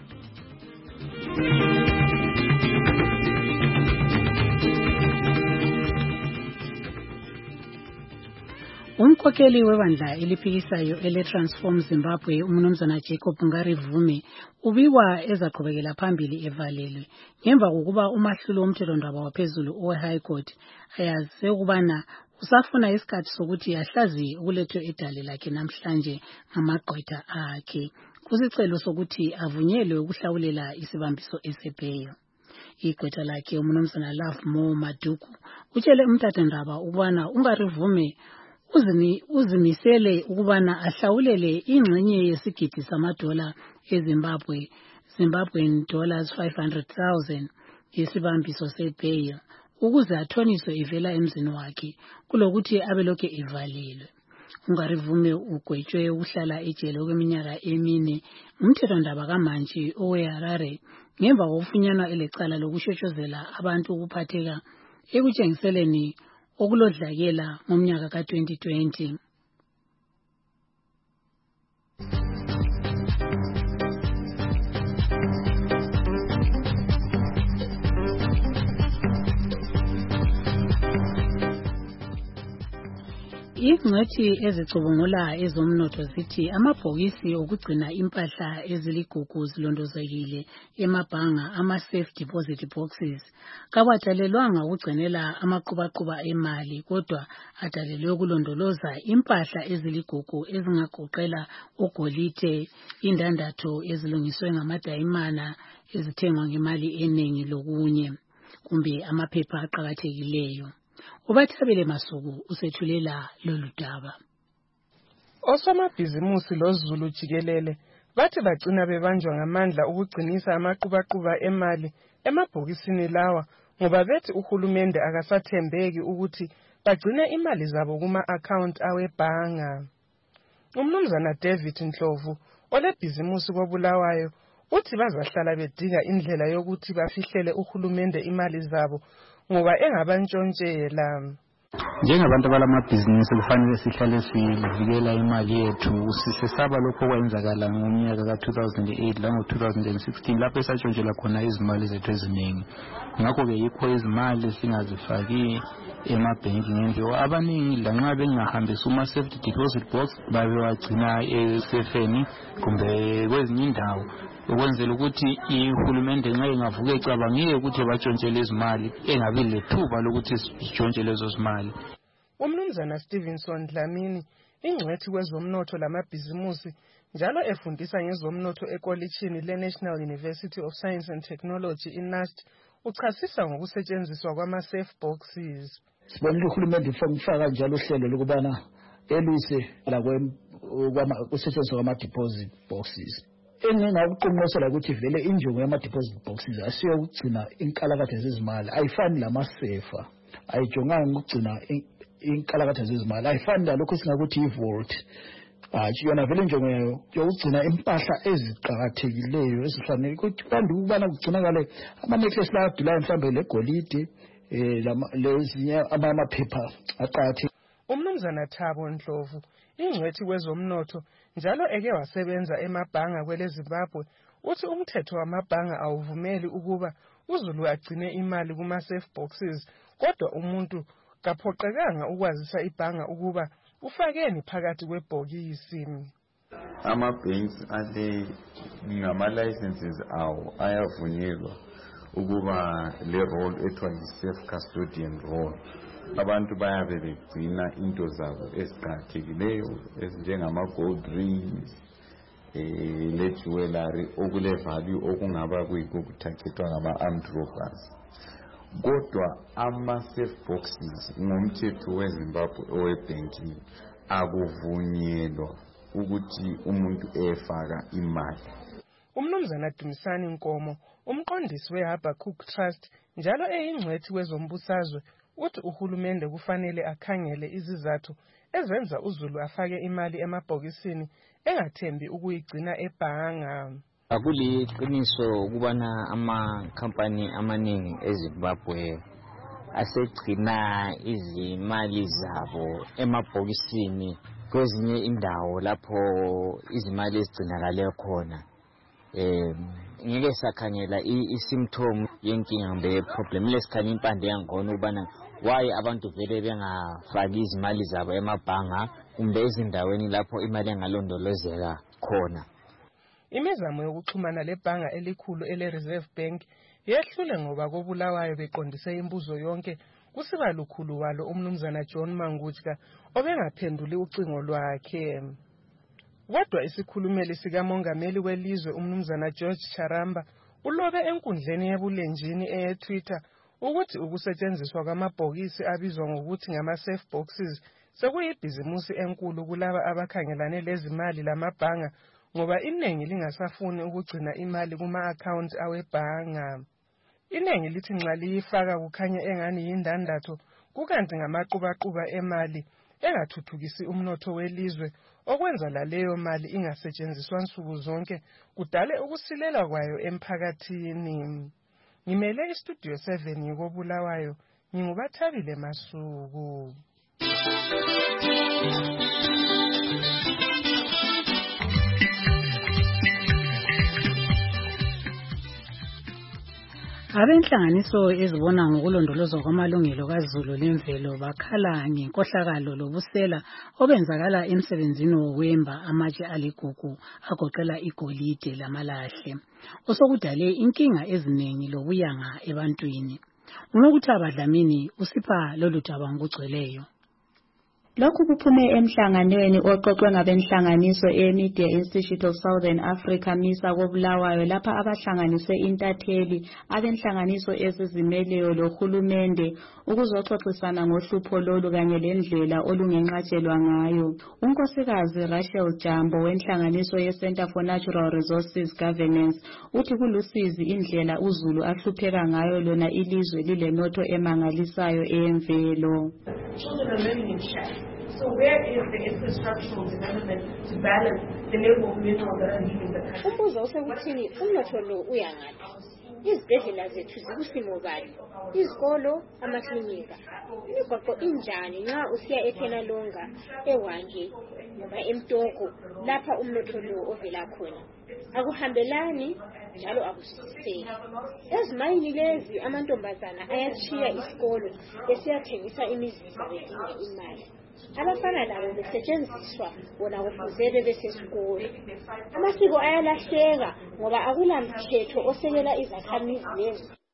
Umkhokheli webandla eliphikisayo ele-Transform Zimbabwe uMnumzana Jacob Ngarivume ubikwa ezaqhubekela phambili evalelwe ngemva kokuba umahlulo womthethondaba waphezulu owe-High Court ayazi ukubana usafuna isikhathi sokuthi ahlaziye ukulethwe edale lakhe namhlanje ngamagqwetha akhe kusicelo sokuthi avunyelwe ukuhlawulela isibambiso esebheyo. Igqwetha lakhe uMnumzana Love Mo Maduku utshele umthathondaba ukubana uNgarivume uzimisele ukubana ahlawulele ingxenye yesigidi samadola Zimbabwean dollars 500,000 yesibambiso sebheya ukuze athoniswe ivela emzini wakhe kulokuthi abelokhe evalelwe. uNgarivume ugwetshwe ukuhlala ejele okweminyaka 4 umthethondaba kaMantshi oweHarare ngemva kokufunyanwa elecala lokushotshozela abantu ukuphatheka ekutshengiseleni okulodlakela ngomnyaka ka-2020. Ingcwethi ezicubungula ezomnotho zithi amabhokisi okugcina impahla eziligugu zilondozekile emabhanga ama-safe deposit boxes kawadalelwanga ukugcinela amaqhubaquba emali kodwa adalelwe ukulondoloza impahla eziligugu ezingagoqela ugolide, indandatho ezilungiswe ngamadayimana ezithengwa ngemali eningi lokunye kumbe amaphepha aqhakathekileyo. Ubathabele Masuku usethulela lolu daba. Osomabhizimusi loZulu jikelele bathi bagcina bebanjwa ngamandla ukugcinisa amaqhubaquba emali emabhokisini lawa ngoba bethi uhulumende akasathembeki ukuthi bagcine imali zabo kuma-account awebhanga. UMnumzana David Ndlovu olebhizimusi koBulawayo uthi bazahlala bedinga indlela yokuthi bafihlele uhulumende imali zabo ngoba engabantshontshela. Njengabantu abalamabhizinisi kufanele sihlale sivikela imali yethu sisesaba lokho okwenzakala ngomnyaka ka-2008 lango-2016 lapho esatshontshelwa khona izimali zethu eziningi. Ngakho-ke yikho izimali singazifaki emabhenki ngendlela abaningi lanxa bengahambisa uma-safety deposit box babewagcina esefeni kumbe kwezinye indawo ukwenzela ukuthi ihulumende nxa ingavuka ecabangile ukuthi batshontshele izimali engabi lethuba lokuthi sitshontshe lezo zimali. Umnumzana Stevenson Dlamini, ingcwethi kwezomnotho lamabhizimusi, njalo efundisa ngezomnotho ekolitshini le-National University of Science and Technology in-NUST, uchasisa ngokusetshenziswa kwama-safe boxes. Sibonile uhulumende ufaka njalo uhlelo lokubana elise kusetshenziswa kwama-deposit boxes. Engingakuqonqosela ukuthi vele injongo yama-deposit boxes asiyokugcina inkalakatha zezimali, ayifani lamasefa, ayijonganga ukugcina inkalakatha zezimali, ayifani lalokho esingakuthi i-vault. Yona vele injongo yayo yokugcina impahla eziqakathekileyo esifanele ukuthi kanti ukubana kugcinakale ama-necklace la adulayo mhlawumbe legolide lezinye amaphepha aqakathekile. Umnumzana Thabo Ndlovu, ingcwethi kwezomnotho, njalo eke wasebenza emabhanga kwele Zimbabwe, uthi umthetho wamabhanga awuvumeli ukuba uZulu agcine imali kuma-safe boxes, kodwa umuntu kaphoqekanga ukwazisa ibhanga ukuba ufakeni phakathi kwebhokisi. Ama-banks ale ngama-licenses awo ayavunyelwa ukuba le role ethiwa yi-safe custodian role. Abantu bayabe begcina into zabo eziqakathekileyo ezinjengama-gold rings, le-jewelry okule-value okungaba kuyikuthathethwa ngama-armed robbers. Kodwa ama-safe boxes ngomthetho weZimbabwe owe-banking akuvunyelwa ukuthi umuntu efaka imali. Umnumzana Dumisani Nkomo, umqondisi we-Habakkuk Trust, njalo eyingcwethi wezombusazwe, uthi uhulumende kufanele akhangele izizathu ezenza uZulu afake imali emabhokisini engathembi ukuyigcina ebhanga. Akuliqiniso ukubana amakhampani amaningi eZimbabwe asegcina izimali zabo emabhokisini kwezinye indawo lapho izimali ezigcinakale khona. Ngeke sakhangela i-symptom yenkinga kumbe problem lesikhanya impande yangona ubana why abantu vele bengafaki izimali zabo emabhanga kumbe ezindaweni lapho imali engalondolozeka khona. Imizamo yokuxhumana lebhanga elikhulu ele-Reserve Bank yehlule ngoba koBulawayo beqondise imbuzo yonke kusiba lukhulu walo umnumzana John Mangutshka obengaphenduli ucingo lwakhe. Kodwa isikhulumeli sikamongameli welizwe umnumzana George Charamba ulobe enkundleni yebulenjini eye-Twitter ukuthi ukusetshenziswa kwamabhokisi abizwa ngokuthi ngama-safe boxes sekuyibhizimusi enkulu kulaba abakhangelane lezimali lamabhanga ngoba iningi lingasafuni ukugcina imali kuma-account awebhanga. Iningi lithi nxa liyifaka kukhanya engani yindandatho, kukanti ngamaqubaqhuba emali engathuthukisi umnotho welizwe, okwenza laleyo mali ingasetshenziswa nsuku zonke kudale ukusilela kwayo emphakathini. Ngimele istudio 7 ngikoBulawayo, nginguBathabile Masuku. Abenhlanganiso ezibona ngokulondolozwa kwamalungelo kaZulu lemvelo bakhala ngenkohlakalo lobusela obenzakala emsebenzini wokwemba amatshe aligugu agoqela igolide lamalahle, osokudale inkinga eziningi lobuyanga ebantwini. Unokuthaba Dlamini usipha lolu daba ngokugcweleyo. Lokhu kuphume emhlanganweni oqoqwe ngabenhlanganiso e-Media Institute of Southern Africa MISA koBulawayo lapha abahlanganise intatheli abenhlanganiso ezizimeleyo lohulumende ukuzoxoxisana ngohlupho lolu kanye lendlela olungenqatshelwa ngayo. Unkosikazi Rachel Jambo wenhlanganiso ye-Center for Natural Resources Governance uthi kulusizi indlela uZulu ahlupheka ngayo lona ilizwe lilenotho emangalisayo eyemvelo. So where is the infrastructural development to balance the level of minerals that are leaving the country? Umbuzo usekuthini umnotho lo uyangaphi? Izibhedlela zethu zikusimo bani? Izikolo, amaklinika. Imigwaqo injani nxa usiya ePenalonga, eWange, noma eMtoko, lapha umnotho lo ovela khona? Akuhambelani njalo akusiseki. Ezimayini lezi amantombazana ayatshiya isikolo besiyathengisa imizimba bedinga imali. Abafana labo besetshenziswa bona kufuze bebesesikolo. Amasiko ayalahleka ngoba akulamthetho osekela izakhamizi lezi.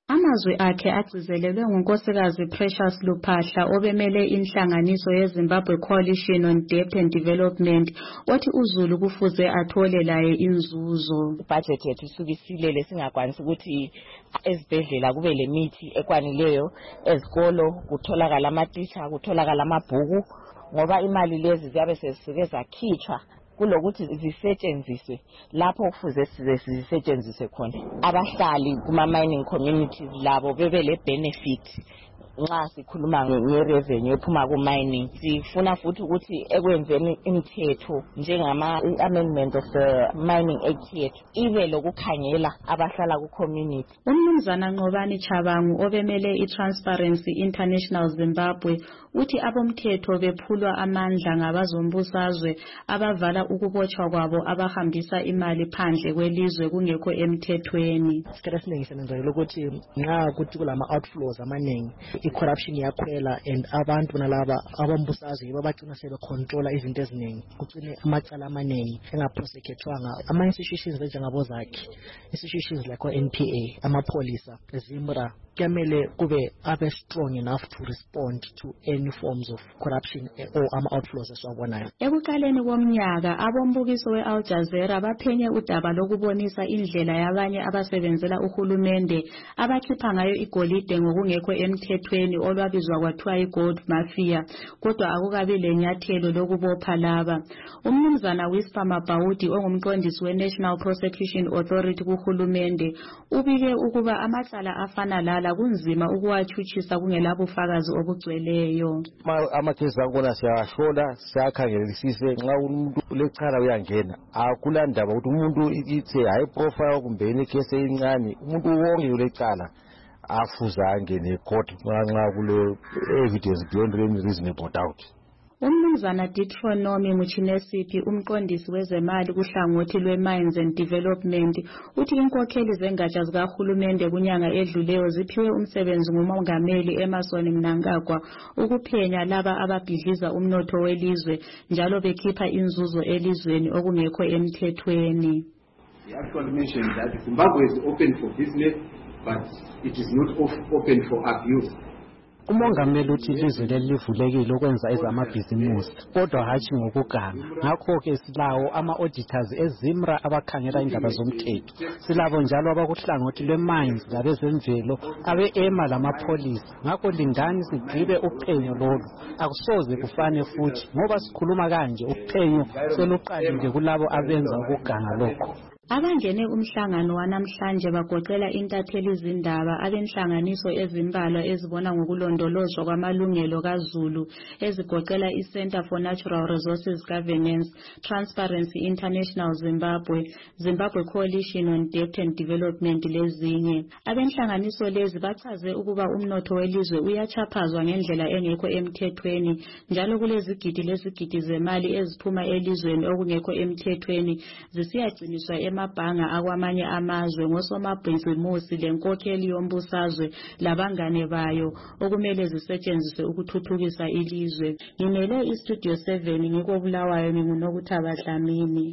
Amazwi akhe agcizelelwe ngunkosikazi Precious Luphahla obemele inhlanganiso yeZimbabwe Coalition on Debt and Development othi uZulu kufuze athole laye inzuzo. Budget yethu isukisilele singakwanisi ukuthi ezibhedlela kube lemithi ekwanileyo, ezikolo kutholakala amatitsha, kutholakala amabhuku, ngoba imali lezi ziyabe sezisuke zakhitshwa kulokuthi zisetshenziswe lapho kufuze zisetshenziswe khona. Abahlali kuma-mining communities labo bebe le-benefit nxa sikhuluma nge-revenue ephuma ku-mining. Sifuna futhi ukuthi ekwenzeni imithetho njengama-amendment of the Mining Act yethu ibe lokukhangela abahlala ku-community. Umnumzana Nqobani Chabangu obemele i-Transparency International Zimbabwe uthi abomthetho bephulwa amandla ngabazombusazwe abavala ukubotshwa kwabo abahambisa imali phandle kwelizwe kungekho emthethweni. Isikhathi esiningi senenzakela ukuthi nxa kuthi kulama outflows amaningi i-corruption yakhwela and abantu nalaba abombusazwe babagcina sebecontrola izinto eziningi, kugcine amacala amaningi engaprosecuthwanga. Ama-institutions enjengabozakhi, institutions like NPA, amapolisa, ZIMRA, kuyamele kube abe strong enough to respond to any forms of corruption or ama-outflows esiwabonayo. Ekuqaleni komnyaka abombukiso we-Al Jazeera baphenye udaba lokubonisa indlela yabanye abasebenzela uhulumende abakhipha ngayo igolide ngokungekho emthethweni olwabizwa kwathiwa i-gold mafia, kodwa akukabi lenyathelo lokubopha laba. Umnumzana Wispa Mabhaudi ongumqondisi we-National Prosecution Authority kuhulumende ubike ukuba amacala afana lala kunzima ukuwatshutshisa kungelabufakazi obugcweleyo. Amakhesi akubona siyahlola, siyakhangelisise, nxa umuntu lecala uyangena akulandaba ukuthi umuntu ithe high profile kumbe ikhesi encane, umuntu wonke ulecala afuza angene court nxa kule evidence beyond any reasonable doubt. Umnumzana Ditronomy Muchinesiphi umqondisi wezemali kuhlangothi lwe-Mines and Development uthi inkokheli zengatsha zikahulumende kunyanga edluleyo ziphiwe umsebenzi ngumongameli Emmerson Mnangagwa ukuphenya laba ababhidliza umnotho welizwe njalo bekhipha inzuzo elizweni okungekho emthethweni. The actual mentioned that Zimbabwe is open for business, but it is not open for abuse. Umongameli uthi ilizwe lelivulekile ukwenza ezamabhizimusi kodwa hatshi ngokuganga. Ngakho-ke silawo ama-auditors eZIMRA abakhangela indaba zomthetho, silabo njalo abakuhlangothi lwe-mines labezemvelo, abe-EMA lamapolisa. Ngakho lindani sigqibe uphenyo lolu, akusoze kufane futhi ngoba sikhuluma kanje uphenyo seluqalile kulabo abenza ukuganga lokho. Abangene umhlangano wanamhlanje bagoqela intatheli izindaba abenhlanganiso ezimbalwa ezibona ngokulondolozwa kwamalungelo kaZulu ezigoqela iCenter for Natural Resources Governance, Transparency International Zimbabwe, Zimbabwe Coalition on Debt and Development lezinye. Abenhlanganiso lezi bachaze ukuba umnotho welizwe uyachaphazwa ngendlela engekho emthethweni njalo kulezigidi lezigidi zemali eziphuma elizweni okungekho emthethweni zisiyagciniswa amabhanga akwamanye amazwe ngosomabhizimusi lenkokheli yombusazwe labangane bayo okumele zisetshenziswe ukuthuthukisa ilizwe. Ngimele iStudio 7 ngikobulawayo nginguNokuthaba Dlamini.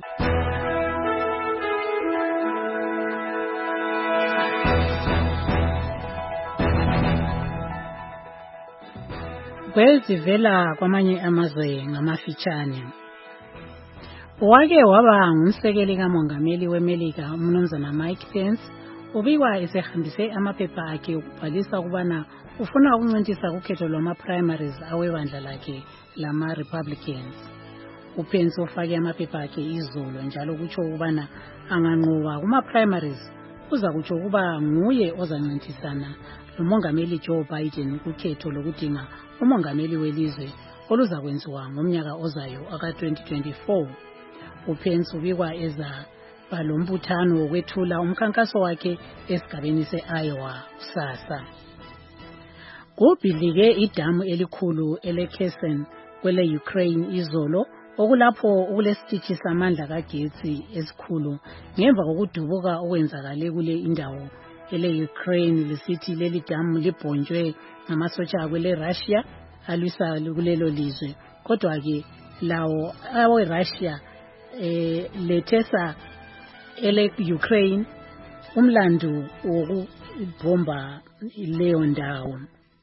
Kwezivela kwamanye amazwe ngamafitshane. Wake waba ngumsekeli kamongameli weMelika umnumzana Mike Pence ubikwa esehambise amaphepha akhe ukubhalisa ukubana ufuna ukuncintisa ukhetho lwama-primaries awebandla lakhe lama-Republicans. UPence ufake amaphepha akhe izolo njalo kutsho ukubana anganqoba kuma-primaries kuza kutsho ukuba nguye ozancintisana lomongameli Joe Biden kukhetho lokudinga umongameli welizwe oluza kwenziwa ngomnyaka ozayo aka-2024. UPence ubikwa ezaba lombuthano wokwethula umkhankaso wakhe esigabeni se-Iowa kusasa. Kubhidlike idamu elikhulu eleKherson kwele-Ukraine izolo okulapho kulesitishi samandla kagetsi esikhulu ngemva kokudubuka okwenzakale kule indawo ele-Ukraine lisithi leli damu libhonjwe ngamasotsha akwele-Russia alwisa kulelo lizwe. Kodwa-ke lawo awe-Russia lethesa ele-Ukraine umlandu ibhomba leyo ndawo.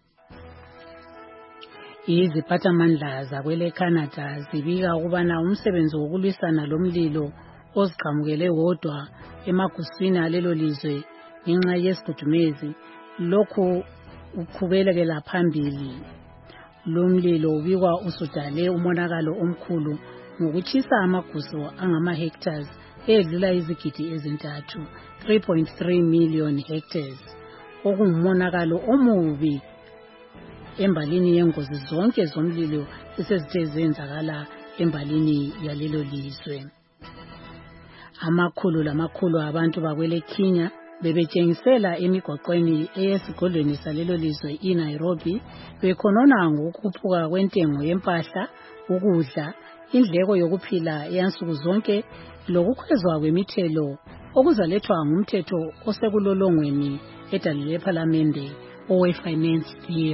Iziphathamandla zakwele Canada zibika ukubana umsebenzi wokulwisana lomlilo oziqhamukele wodwa emaguswini alelo lizwe ngenxa yesigudumezi lokhu uqhubekela phambili. Lomlilo ubikwa usudale umonakalo omkhulu ngokutshisa amagusu angama-hectares edlula izigidi ezintathu 3.3 million hectares, okungumonakalo omubi embalini yengozi zonke zomlilo esezithe zenzakala embalini yalelo lizwe. Amakhulu lamakhulu abantu bakwele Kenya bebetshengisela emigwaqweni eyesigodlweni salelo lizwe iNairobi bekhonona ngokukhuphuka kwentengo yempahla, ukudla, indleko yokuphila yansuku zonke lokukhwezwa kwemithelo okuzalethwa ngumthetho osekulolongweni edalelwe ePhalamende owe-Finance Bill.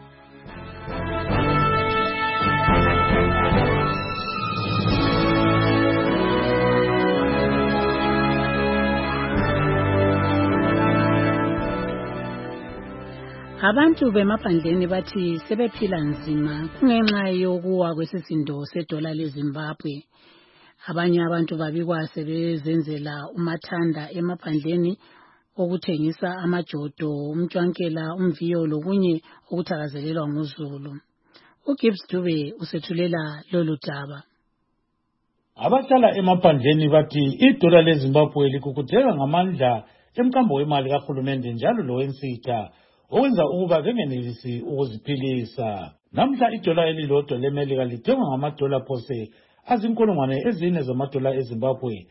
Abantu bemaphandleni bathi sebephila nzima kungenxa yokuwa kwesisindo sedola leZimbabwe. Abanye abantu babikwa sebezenzela umathanda emaphandleni okuthengisa amajodo, umtshwankela, umviyo lokunye okuthakazelelwa nguzulu. uGibbs Dube usethulela lolu daba. Abahlala emaphandleni bathi idola leZimbabwe likukutheka ngamandla emkambo wemali kahulumende njalo lowensitha okwenza ukuba bengenelisi ukuziphilisa. Namhla idola elilodwa leMelika lithengwa ngamadola phose azinkulungwane ezine zamadola eZimbabwe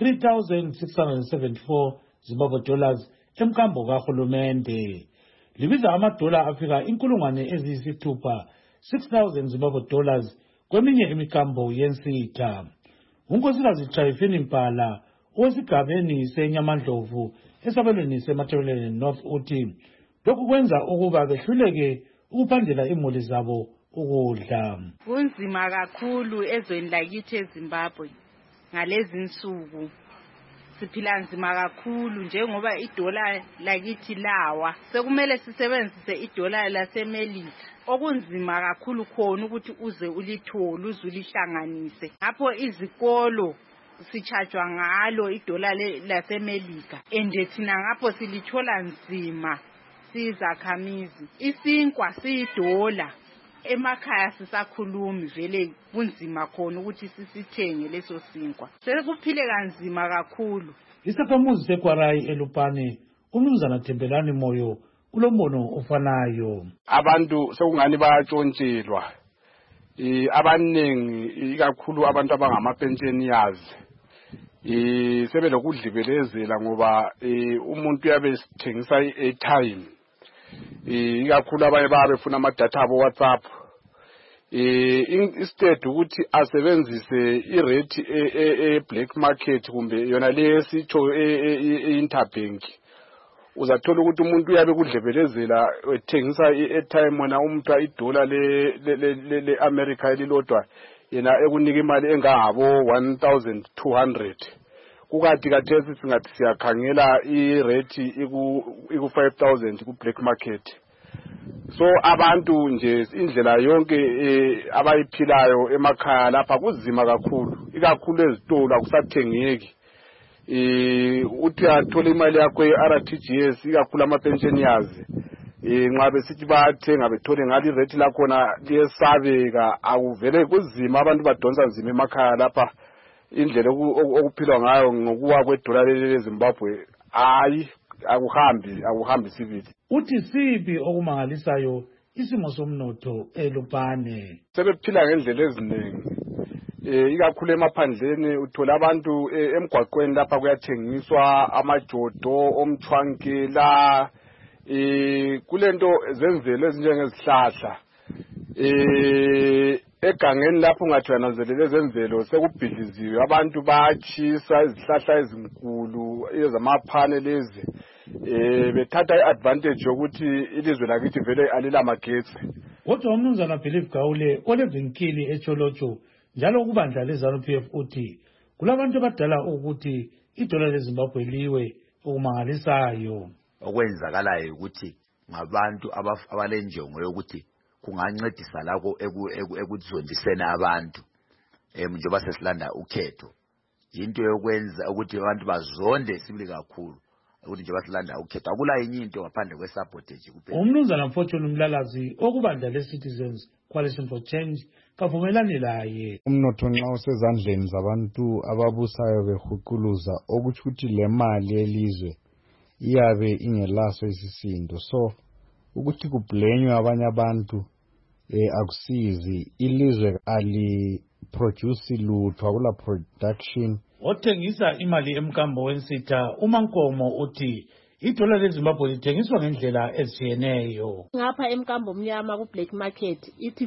3,674 Zimbabwe dollars emkambo kahulumende. Libiza amadola afika inkulungwane eziyisithupha 6,000 Zimbabwe dollars kweminye imikambo yensitha. Unkosikazi Trifini Mpala owesigabeni seNyamandlovu esabelweni seMatabeleland North uthi lokhu kwenza ukuba behluleke ukuphandela imuli zabo ukudla. Kunzima kakhulu ezweni lakithi eZimbabwe ngalezi nsuku. Siphila nzima kakhulu njengoba idola lakithi lawa. Sekumele sisebenzise idola laseMelika. Okunzima kakhulu khona ukuthi uze ulithole uzulihlanganise. Ngapho izikolo sichajwa ngalo idola laseMelika. Ende thina ngapho silithola nzima sizakhamizi. Isinkwa siyidola. Emakhaya sisakhulumi vele kunzima khona ukuthi sisithenge leso sinkwa. Sekuphile kanzima kakhulu. Isakhamuzi seKwarai eLupane umnumzana Thembelani Moyo ulombono ofanayo. Abantu sekungani bayatshontshelwa. Abanengi ikakhulu abantu abangamapensioners sebelokudlibelezela ngoba umuntu uyabe esithengisa i-airtime. Ikakhulu abanye bafuna ama-data abo WhatsApp. Instead ukuthi asebenzise irate e-black market kumbe yona lesitsho e-interbank. Uzathola ukuthi umuntu uyabe kudlebelezela ethengisa i-airtime wona umuntu idola le-America elilodwa yena ekunika imali engabo 1,200. Kukathi kathesi singathi siyakhangela irate iku 5,000 ku black market. So abantu nje indlela yonke abayiphilayo emakhaya lapha kuzima kakhulu, ikakhulu ezitolo akusathengeki. Uthi athola imali yakho ye-RTGS ikakhulu ama-pensioners nxa besithi bayathenga bethole ngalo irate lakhona liyesabeka, akuvele kuzima, abantu badonsa nzima emakhaya lapha. Indlela okuphilwa ngayo ngokuwa kwedola leZimbabwe akuhambi sibili. Uthi sibi okumangalisayo isimo somnotho eLupane. Sebephila ngendlela eziningi. Ikakhulu emaphandleni uthola abantu emgwaqweni lapha kuyathengiswa amajodo, omthwankela, kulento zenzelo ezinjengezihlahla. Egangeni lapho ungathananzelele ezemvelo sekubhidliziwe, abantu bayatshisa izihlahla ezinkulu ezamaphane lezi bethatha iadvantage yokuthi ilizwe lakithi vele alilamagetsi. Kodwa umnumzana Philip Gaule olevinkili eCholocho njalo kubandla leZANU-PF uthi kulabantu abadala ukuthi idola leZimbabwe liwe okumangalisayo. okwenzakalayo ukuthi ngabantu abalenjongo yokuthi kungancedisa lakho ekuzondiseni abantu njengoba sesilanda ukhetho into yokwenza ukuthi abantu bazonde sibili kakhulu ukuthi njengoba silanda ukhetho akula yinye into ngaphandle kwesabotage kuphela. Umnumzana Fortune Mlalazi okubandla le-Citizens Coalition for Change kavumelani laye. Umnotho nxa usezandleni zabantu ababusayo behuquluza okuthi ukuthi le mali elizwe iyabe ingelaso isisindo, so ukuthi kublenywe abanye abantu akusizi. Ilizwe aliproduce lutho, akula production. Othengisa imali emkambo wensitha uMankomo uthi idola leZimbabwe lithengiswa ngendlela ezitshiyeneyo. Ngapha emkambo mnyama ku black market ithi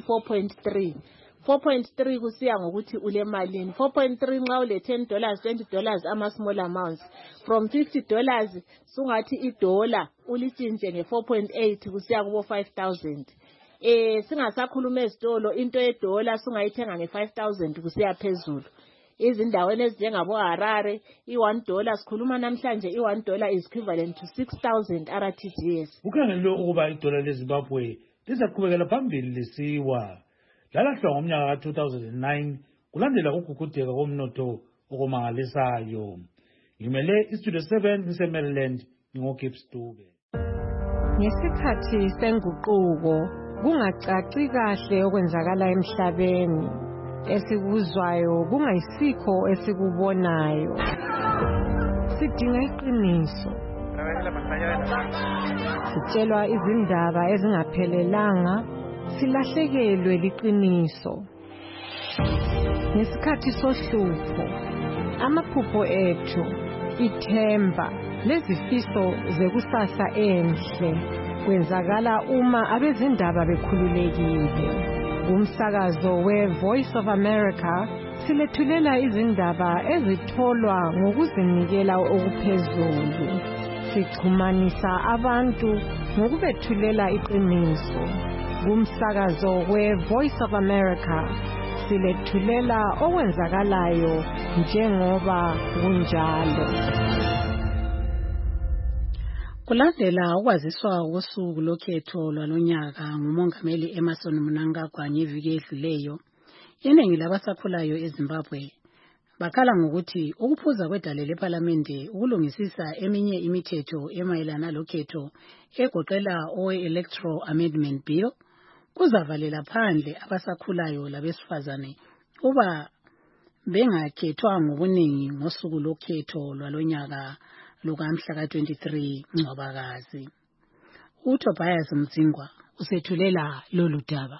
4.3 kusiya ngokuthi ule malini. 4.3 nxa ule $10 $20 ama small amounts. From $50 sungathi idola ulitshintshe nge 4.8 kusiya kubo 5,000. Singasakhuluma ezitolo into yedola sungayithenga nge 5,000 kusiya phezulu. Izindaweni ezinjengabo Harare $1 sikhuluma namhlanje $1 is equivalent to 6,000 RTGS. Kukhangelwe ukuba idola leZimbabwe lizaqhubekela phambili lisiwa. Lalahlwa ngomnyaka ka 2009 kulandela ukugugudeka komnotho okumangalisayo. Ngimele istudio 7 ngiseMaryland ngoGibbs Dube. Ngesikhathi senguquko kungacaci kahle okwenzakala emhlabeni. Esikuzwayo kungayisikho esikubonayo. Sidinga iqiniso. Sitshelwa izindaba ezingaphelelanga, silahlekelwe liqiniso. Ngesikhathi sohlupho, amaphupho ethu, ithemba, lezifiso zekusasa enhle kwenzakala uma abezindaba bekhululekile. Umsakazo we-Voice of America silethulela izindaba ezitholwa ngokuzinikela okuphezulu. Sixhumanisa abantu ngokubethulela iqiniso. Umsakazo we-Voice of America silethulela okwenzakalayo njengoba kunjalo. Kulandela ukwaziswa kosuku lokhetho lwalonyaka ngumongameli Emmerson Mnangagwa ngeviki edluleyo, iningi labasakhulayo eZimbabwe bakhala ngokuthi ukuphuza kwedale lePhalamende ukulungisisa eminye imithetho emayelana lokhetho egoqela owe-Electoral Amendment Bill kuzavalela phandle abasakhulayo labesifazane uba bengakhethwa ngobuningi ngosuku lokhetho lwalonyaka lukamhla ka-23 Ncwabakazi. uTobias Mzingwa usethulela lolu daba.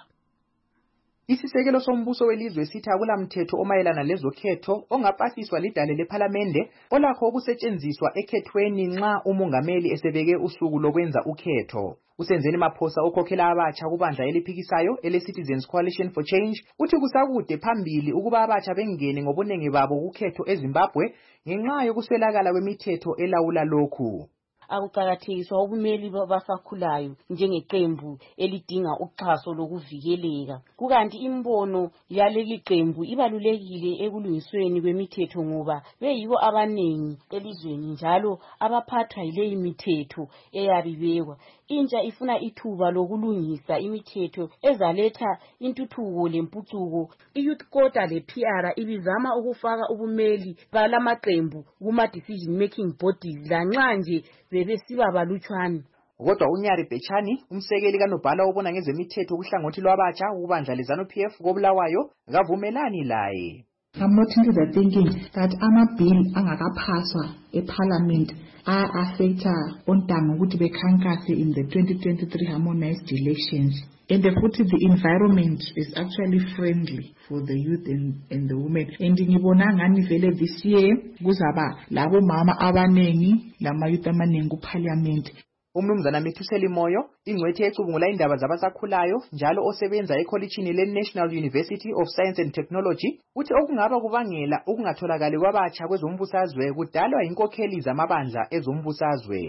Isisekelo sombuso welizwe sithi akulamthetho omayelana lezokhetho ongapasiswa lidale lePhalamende olakho ukusetshenziswa ekhethweni nxa umongameli esebeke usuku lokwenza ukhetho. Usenzeni Maphosa okhokhela abatsha kubandla eliphikisayo ele-Citizens Coalition for Change uthi kusakude phambili ukuba abatsha bengene ngobunengi babo kukhetho eZimbabwe ngenxa yokuswelakala kwemithetho elawula lokhu. Akuqakathekiswa ubumeli babasakhulayo njengeqembu elidinga uxhaso lokuvikeleka. Kukanti imbono yaleli qembu ibalulekile ekulungisweni kwemithetho ngoba beyibo abanengi elizweni njalo abaphathwa yileyi mithetho eyabibekwa. Intsha ifuna ithuba lokulungisa imithetho ezaletha intuthuko lempucuko. I-Youth Quota le-PR ibizama ukufaka ubumeli balamaqembu kuma-decision making bodies lanxa nje bebesiba balutshwane. Kodwa uNyari Bechani, umsekeli kaNobhala obona ngezemithetho kuhlangothi lwabatsha ukubandla leZANU-PF koBulawayo, kavumelani laye. I'm not into the thinking that ama-bill angakaphaswa eParliament affecta ontanga ukuthi bekhankase in the 2023 harmonized elections. And futhi the environment is actually friendly for the youth and the women. And ngibona ngani vele this year kuzaba labo mama abanengi lama youth amaningi kuParliament. Umnumzana Methuseli Moyo, ingcwethi ecubungula indaba zabasakhulayo njalo osebenza ekholejini le-National University of Science and Technology, uthi okungaba kubangela ukungatholakali kwabatsha kwezombusazwe kudalwa inkokheli zamabandla ezombusazwe.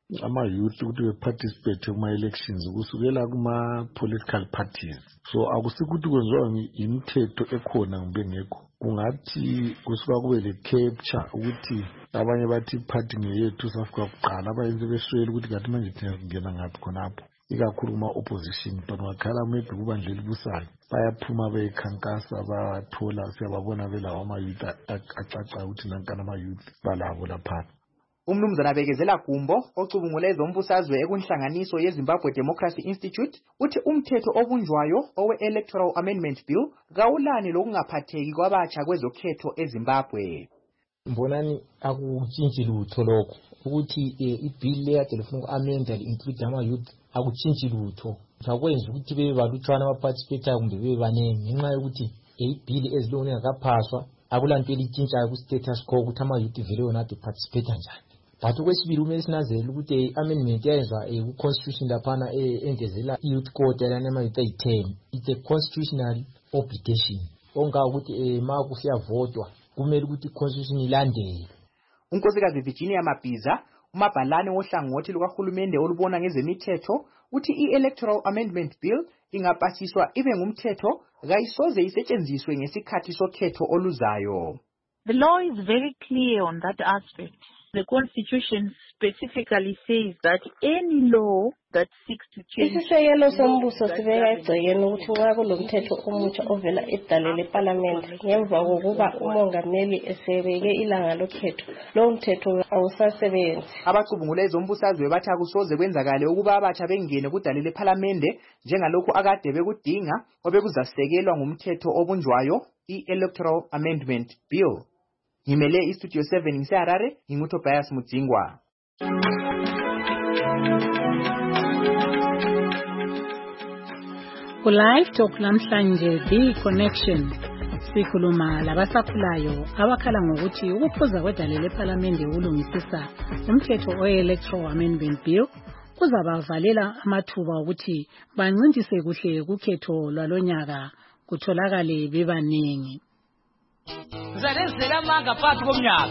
ama-youth ukuthi be-participate kuma-elections kusukela kuma-political parties. So akusikuthi kwenziwa imithetho ekhona kumbe ngekho. Kungathi kusuka kube le-capture ukuthi abanye bathi iphathi ngeyethu safika kuqala abayenze beswele ukuthi kanti manje thina kungena ngaphi khonapho. Ikakhulu kuma-opposition but makhala maybe kubandla elibusayo bayaphuma bekhankasa bathola siyababona belawo ama-youth acaca ukuthi nankana ama-youth balabo lapha. Umnumzana Bekezela Gumbo ocubungule ezombusazwe ekunhlanganiso yeZimbabwe Democracy Institute uthi umthetho obunjwayo owe-Electoral Amendment Bill kawulani lokungaphatheki kwabatsha kwezokhetho eZimbabwe. Mbonani akutshintshi lutho lokho ukuthi ibill leyade lifuna uku-amenda include ama-youth akutshintshi lutho. Sakwenza ukuthi bebe balutshwana abaparticipatayo kumbe bebe banengi ngenxa yokuthi ibill ezilokhu ingakaphaswa akulanto elitshintshayo ku-status quo ukuthi ama-youth vele wona ade participate njani. But okwesibili kumele sinazele ukuthi i-amendment yayenza ku-constitution laphana engezela i-youth code yalana ama-youth ayi-10. It's a constitutional obligation. Onga ukuthi ma kusiyavotwa kumele ukuthi i-constitution ilandele. Unkosikazi Virginia Mabhiza umabhalane wohlangothi lukahulumende olubona ngezemithetho uthi i-Electoral Amendment Bill ingapasiswa ibe ngumthetho kayisoze isetshenziswe ngesikhathi sokhetho oluzayo. The law is very clear on that aspect. The Constitution specifically says that any law that seeks to change... Isisekelo sombuso sibeka egcekeni ukuthi nxa kulomthetho omutsha ovela edale leParliament ngemva kokuba umongameli esebeke ilanga lokhetho lowo mthetho awusasebenzi. Abacubungule ezombusazwe bathi akusoze kwenzakale ukuba abatsha bengene kudale leParliament njengalokhu akade bekudinga obekuzasekelwa ngumthetho obunjwayo i-Electoral Amendment Bill. Ngimele iStudio 7 ngiseHarare nginguTobias Mudzingwa. Live Talk namhlanje The Connection sikhuluma labasakhulayo abakhala ngokuthi ukuphuza kwedale leParliament ukulungisisa umthetho we-Electoral Amendment Bill kuzabavalela amathuba ukuthi bancintise kuhle kukhetho lwalonyaka kutholakale bebaningi. Zalezela manga phakathi komnyaka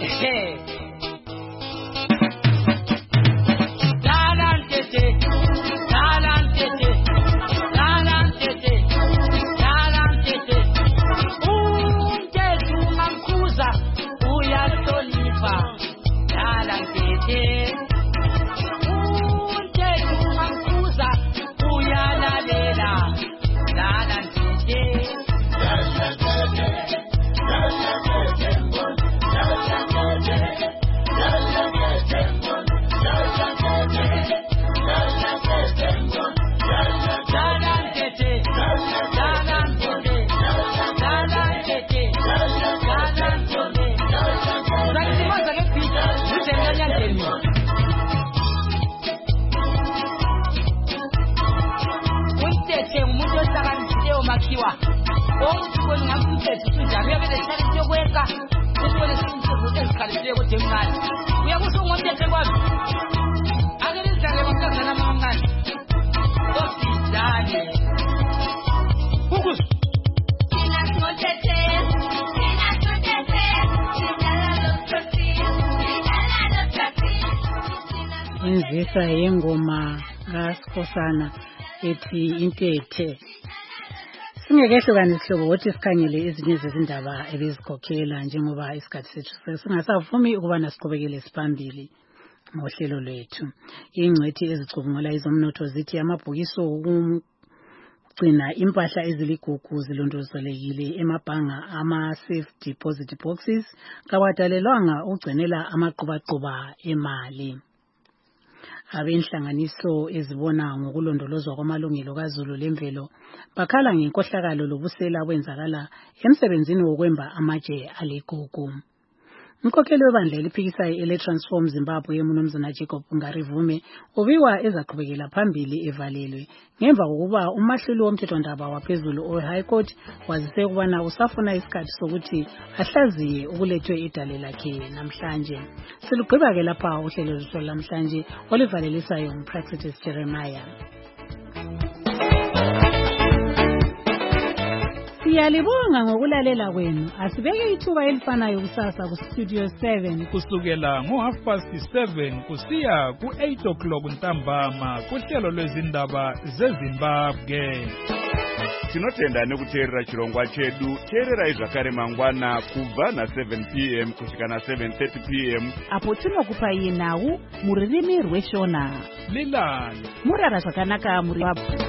umthetho ungamkhuza uyahlonipha umthetho ungamkhuza uyalalela makiwa omuntu ngakumthetho sinjalo uyabele challenge yokweka usibone simthetho ezikhalisile kodwa emncane uyakusho ngomthetho kwami akele izidlale bamntazana amancane osidlale ukuze Inzisa yengoma kaSkhosana ethi intethe. Singekehlukanisa isihlobo ukuthi sikhangele ezinye zezindaba ebezikhokhela njengoba isikhathi sethu singasavumi ukuba nasiqhubekele siphambili ngohlelo lwethu. Ingcwethi ezicubungula izomnotho zithi amabhukiso okugcina impahla eziligugu zilondolozekile emabhanga ama-safe deposit boxes kawadalelwanga ukugcinela amaqubaqhuba emali. Abenhlanganiso ezibona ngokulondolozwa kwamalungelo kaZulu lemvelo bakhala ngenkohlakalo lobusela kwenzakala emsebenzini wokwemba amatshe aligugu. Umkhokheli webandla eliphikisayo ele-Transform Zimbabwe uMnumzana Jacob Ngarivume ubiwa ezaqhubekela phambili evalelwe ngemva kokuba umahluli womthethwandaba waphezulu oHigh Court wazise ukubana usafuna isikhathi sokuthi ahlaziye ukulethwe idale lakhe namhlanje. Silugqiba ke lapha uhlelo lwethu namhlanje olivalelisayo nguPractice Jeremiah. Siyalibonga ngokulalela kwenu. Asibeke ithuba elifanayo kusasa ku Studio 7 kusukela ngo7:30 kusiya ku8 ntambama kuhlelo lwezindaba zeZimbabwe. Tinotenda nekuteerera chirongwa chedu. Teererai zvakare mangwana kubva na7 p.m. kusvika na7:30 p.m. apo tinokupai nhau muririmi rweshona. Lilani murara zvakanaka muri